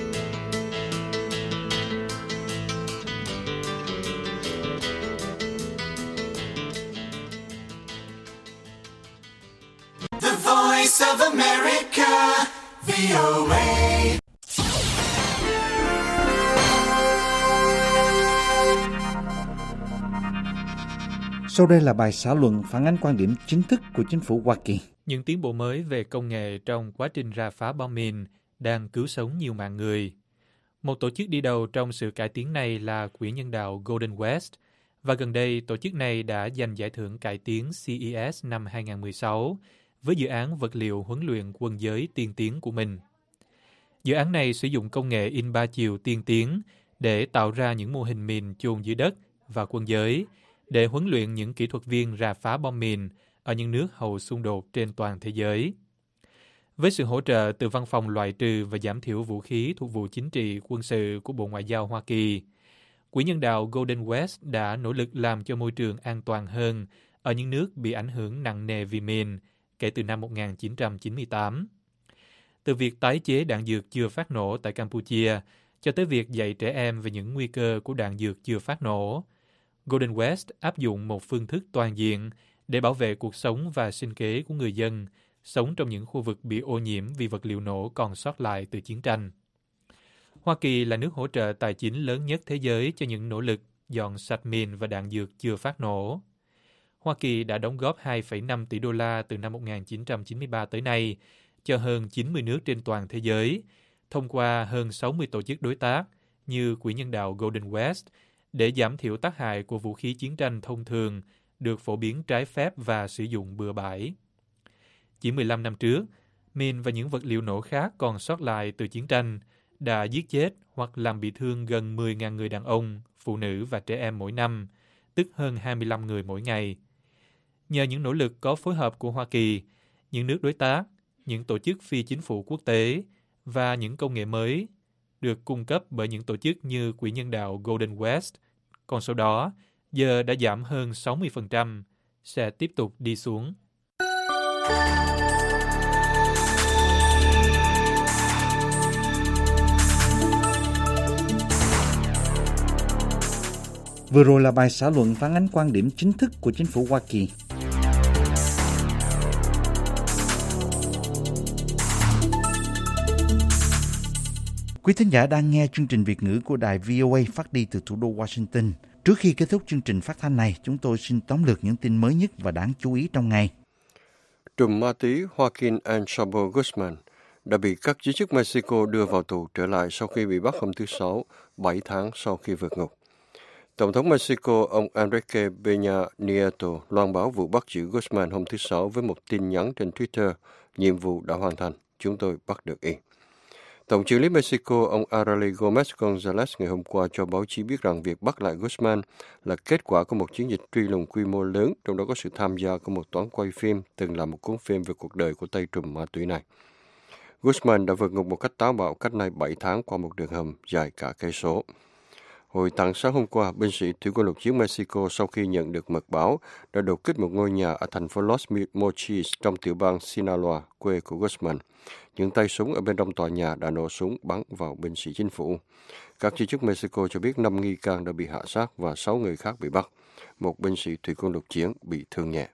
The Voice of America, vê o a. Sau đây là bài xã luận phản ánh quan điểm chính thức của chính phủ Hoa Kỳ. Những tiến bộ mới về công nghệ trong quá trình rà phá bom mìn đang cứu sống nhiều mạng người. Một tổ chức đi đầu trong sự cải tiến này là Quỹ nhân đạo Golden West, và gần đây tổ chức này đã giành giải thưởng cải tiến xê e ét năm hai không một sáu với dự án vật liệu huấn luyện quân giới tiên tiến của mình. Dự án này sử dụng công nghệ in ba chiều tiên tiến để tạo ra những mô hình mìn chôn dưới đất và quân giới, để huấn luyện những kỹ thuật viên rà phá bom mìn ở những nước hậu xung đột trên toàn thế giới. Với sự hỗ trợ từ Văn phòng loại trừ và giảm thiểu vũ khí thuộc vụ chính trị quân sự của Bộ Ngoại giao Hoa Kỳ, Quỹ nhân đạo Golden West đã nỗ lực làm cho môi trường an toàn hơn ở những nước bị ảnh hưởng nặng nề vì mìn kể từ năm một nghìn chín trăm chín mươi tám. Từ việc tái chế đạn dược chưa phát nổ tại Campuchia cho tới việc dạy trẻ em về những nguy cơ của đạn dược chưa phát nổ, Golden West áp dụng một phương thức toàn diện để bảo vệ cuộc sống và sinh kế của người dân sống trong những khu vực bị ô nhiễm vì vật liệu nổ còn sót lại từ chiến tranh. Hoa Kỳ là nước hỗ trợ tài chính lớn nhất thế giới cho những nỗ lực dọn sạch mìn và đạn dược chưa phát nổ. Hoa Kỳ đã đóng góp hai phẩy năm tỷ đô la từ năm một nghìn chín trăm chín mươi ba tới nay cho hơn chín mươi nước trên toàn thế giới, thông qua hơn sáu mươi tổ chức đối tác như Quỹ nhân đạo Golden West, để giảm thiểu tác hại của vũ khí chiến tranh thông thường được phổ biến trái phép và sử dụng bừa bãi. Chỉ mười lăm năm trước, mìn và những vật liệu nổ khác còn sót lại từ chiến tranh đã giết chết hoặc làm bị thương gần mười nghìn người đàn ông, phụ nữ và trẻ em mỗi năm, tức hơn hai mươi lăm người mỗi ngày. Nhờ những nỗ lực có phối hợp của Hoa Kỳ, những nước đối tác, những tổ chức phi chính phủ quốc tế và những công nghệ mới được cung cấp bởi những tổ chức như Quỹ nhân đạo Golden West, con số đó giờ đã giảm hơn sáu mươi phần trăm, sẽ tiếp tục đi xuống. Vừa rồi là bài xã luận phản ánh quan điểm chính thức của chính phủ Hoa Kỳ. Quý thính giả đang nghe chương trình Việt ngữ của đài vê o a phát đi từ thủ đô Washington. Trước khi kết thúc chương trình phát thanh này, chúng tôi xin tóm lược những tin mới nhất và đáng chú ý trong ngày. Trùm ma túy Joaquin El Chapo Guzman đã bị các giới chức Mexico đưa vào tù trở lại sau khi bị bắt hôm thứ Sáu, bảy tháng sau khi vượt ngục. Tổng thống Mexico ông Enrique Peña Nieto loan báo vụ bắt giữ Guzman hôm thứ Sáu với một tin nhắn trên Twitter, nhiệm vụ đã hoàn thành, chúng tôi bắt được y. Tổng trưởng lý Mexico ông Araly Gomez Gonzalez ngày hôm qua cho báo chí biết rằng việc bắt lại Guzman là kết quả của một chiến dịch truy lùng quy mô lớn, trong đó có sự tham gia của một toán quay phim từng làm một cuốn phim về cuộc đời của tay trùm ma túy này. Guzman đã vượt ngục một cách táo bạo cách nay bảy tháng qua một đường hầm dài cả cây số. Hồi tảng sáng hôm qua, binh sĩ thủy quân lục chiến Mexico sau khi nhận được mật báo đã đột kích một ngôi nhà ở thành phố Los Mochis trong tiểu bang Sinaloa, quê của Guzman. Những tay súng ở bên trong tòa nhà đã nổ súng bắn vào binh sĩ chính phủ. Các chỉ chức Mexico cho biết năm nghi can đã bị hạ sát và sáu người khác bị bắt. Một binh sĩ thủy quân lục chiến bị thương nhẹ.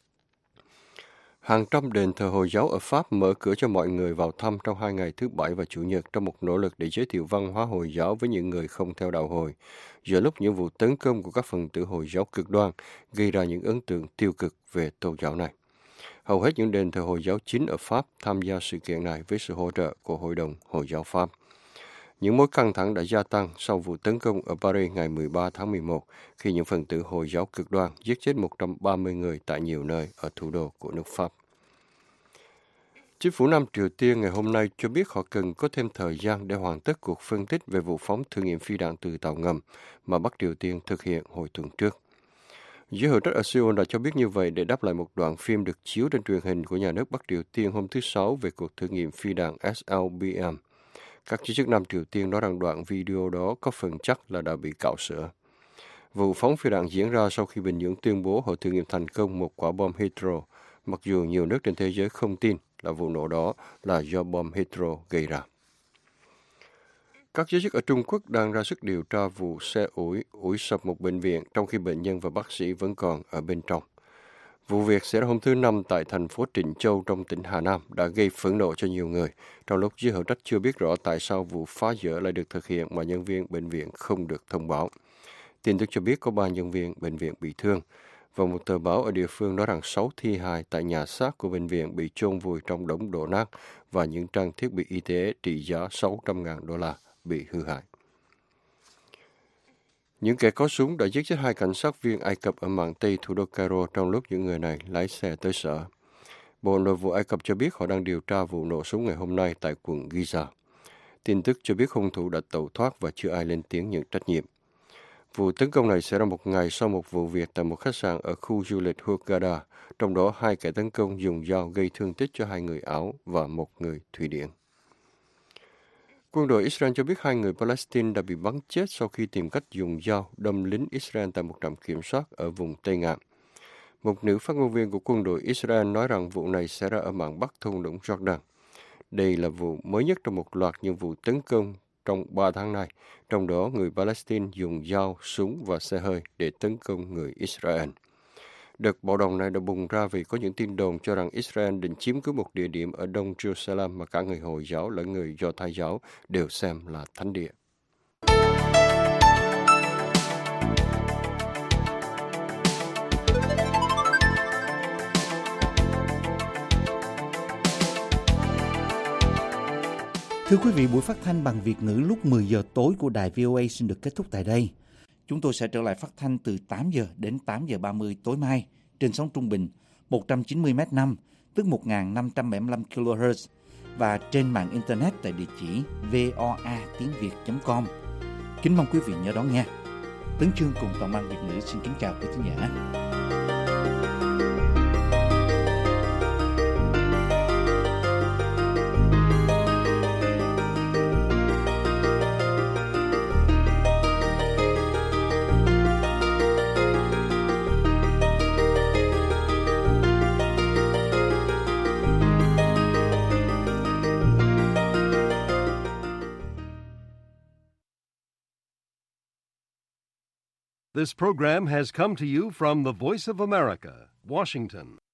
Hàng trăm đền thờ Hồi giáo ở Pháp mở cửa cho mọi người vào thăm trong hai ngày thứ Bảy và Chủ nhật trong một nỗ lực để giới thiệu văn hóa Hồi giáo với những người không theo đạo Hồi, giữa lúc những vụ tấn công của các phần tử Hồi giáo cực đoan gây ra những ấn tượng tiêu cực về tôn giáo này. Hầu hết những đền thờ Hồi giáo chính ở Pháp tham gia sự kiện này với sự hỗ trợ của Hội đồng Hồi giáo Pháp. Những mối căng thẳng đã gia tăng sau vụ tấn công ở Paris ngày mười ba tháng mười một khi những phần tử Hồi giáo cực đoan giết chết một trăm ba mươi người tại nhiều nơi ở thủ đô của nước Pháp. Chính phủ Nam Triều Tiên ngày hôm nay cho biết họ cần có thêm thời gian để hoàn tất cuộc phân tích về vụ phóng thử nghiệm phi đạn từ tàu ngầm mà Bắc Triều Tiên thực hiện hồi tuần trước. Giới hữu trách ở Seoul đã cho biết như vậy để đáp lại một đoạn phim được chiếu trên truyền hình của nhà nước Bắc Triều Tiên hôm thứ Sáu về cuộc thử nghiệm phi đạn S L B M. Các chỉ chức Nam Triều Tiên nói rằng đoạn video đó có phần chắc là đã bị cạo sửa. Vụ phóng phi đạn diễn ra sau khi Bình Nhưỡng tuyên bố họ thử nghiệm thành công một quả bom hydro, mặc dù nhiều nước trên thế giới không tin là vụ nổ đó là do bom hydro gây ra. Các giới chức ở Trung Quốc đang ra sức điều tra vụ xe ủi ủi sập một bệnh viện trong khi bệnh nhân và bác sĩ vẫn còn ở bên trong. Vụ việc xảy ra hôm thứ Năm tại thành phố Trịnh Châu trong tỉnh Hà Nam đã gây phẫn nộ cho nhiều người, trong lúc giới hữu trách chưa biết rõ tại sao vụ phá dỡ lại được thực hiện mà nhân viên bệnh viện không được thông báo. Tin tức cho biết có ba nhân viên bệnh viện bị thương, và một tờ báo ở địa phương nói rằng sáu thi hài tại nhà xác của bệnh viện bị chôn vùi trong đống đổ nát và những trang thiết bị y tế trị giá sáu trăm nghìn đô la bị hư hại. Những kẻ có súng đã giết chết hai cảnh sát viên Ai Cập ở mạn Tây thủ đô Cairo trong lúc những người này lái xe tới sở. Bộ Nội vụ Ai Cập cho biết họ đang điều tra vụ nổ súng ngày hôm nay tại quận Giza. Tin tức cho biết hung thủ đã tẩu thoát và chưa ai lên tiếng nhận trách nhiệm. Vụ tấn công này xảy ra một ngày sau một vụ việc tại một khách sạn ở khu du lịch Hurghada, trong đó hai kẻ tấn công dùng dao gây thương tích cho hai người Áo và một người Thụy Điển. Quân đội Israel cho biết hai người Palestine đã bị bắn chết sau khi tìm cách dùng dao đâm lính Israel tại một trạm kiểm soát ở vùng Tây Ngạn. Một nữ phát ngôn viên của quân đội Israel nói rằng vụ này xảy ra ở mạn Bắc thung lũng Jordan. Đây là vụ mới nhất trong một loạt những vụ tấn công trong ba tháng nay, trong đó người Palestine dùng dao, súng và xe hơi để tấn công người Israel. Đợt bạo động này đã bùng ra vì có những tin đồn cho rằng Israel định chiếm cứ một địa điểm ở Đông Jerusalem mà cả người Hồi giáo lẫn người Do Thái giáo đều xem là thánh địa. Thưa quý vị, buổi phát thanh bằng Việt ngữ lúc mười giờ tối của đài vê o a xin được kết thúc tại đây. Chúng tôi sẽ trở lại phát thanh từ tám giờ đến tám giờ ba mươi tối mai trên sóng trung bình một trăm chín mươi mét năm, tức một nghìn năm trăm bảy mươi lăm ki lô héc và trên mạng Internet tại địa chỉ voa tiếng việt chấm com. Kính mong quý vị nhớ đón nghe. Tấn Chương cùng toàn ban Việt ngữ xin kính chào quý khán giả. This program has come to you from the Voice of America, Washington.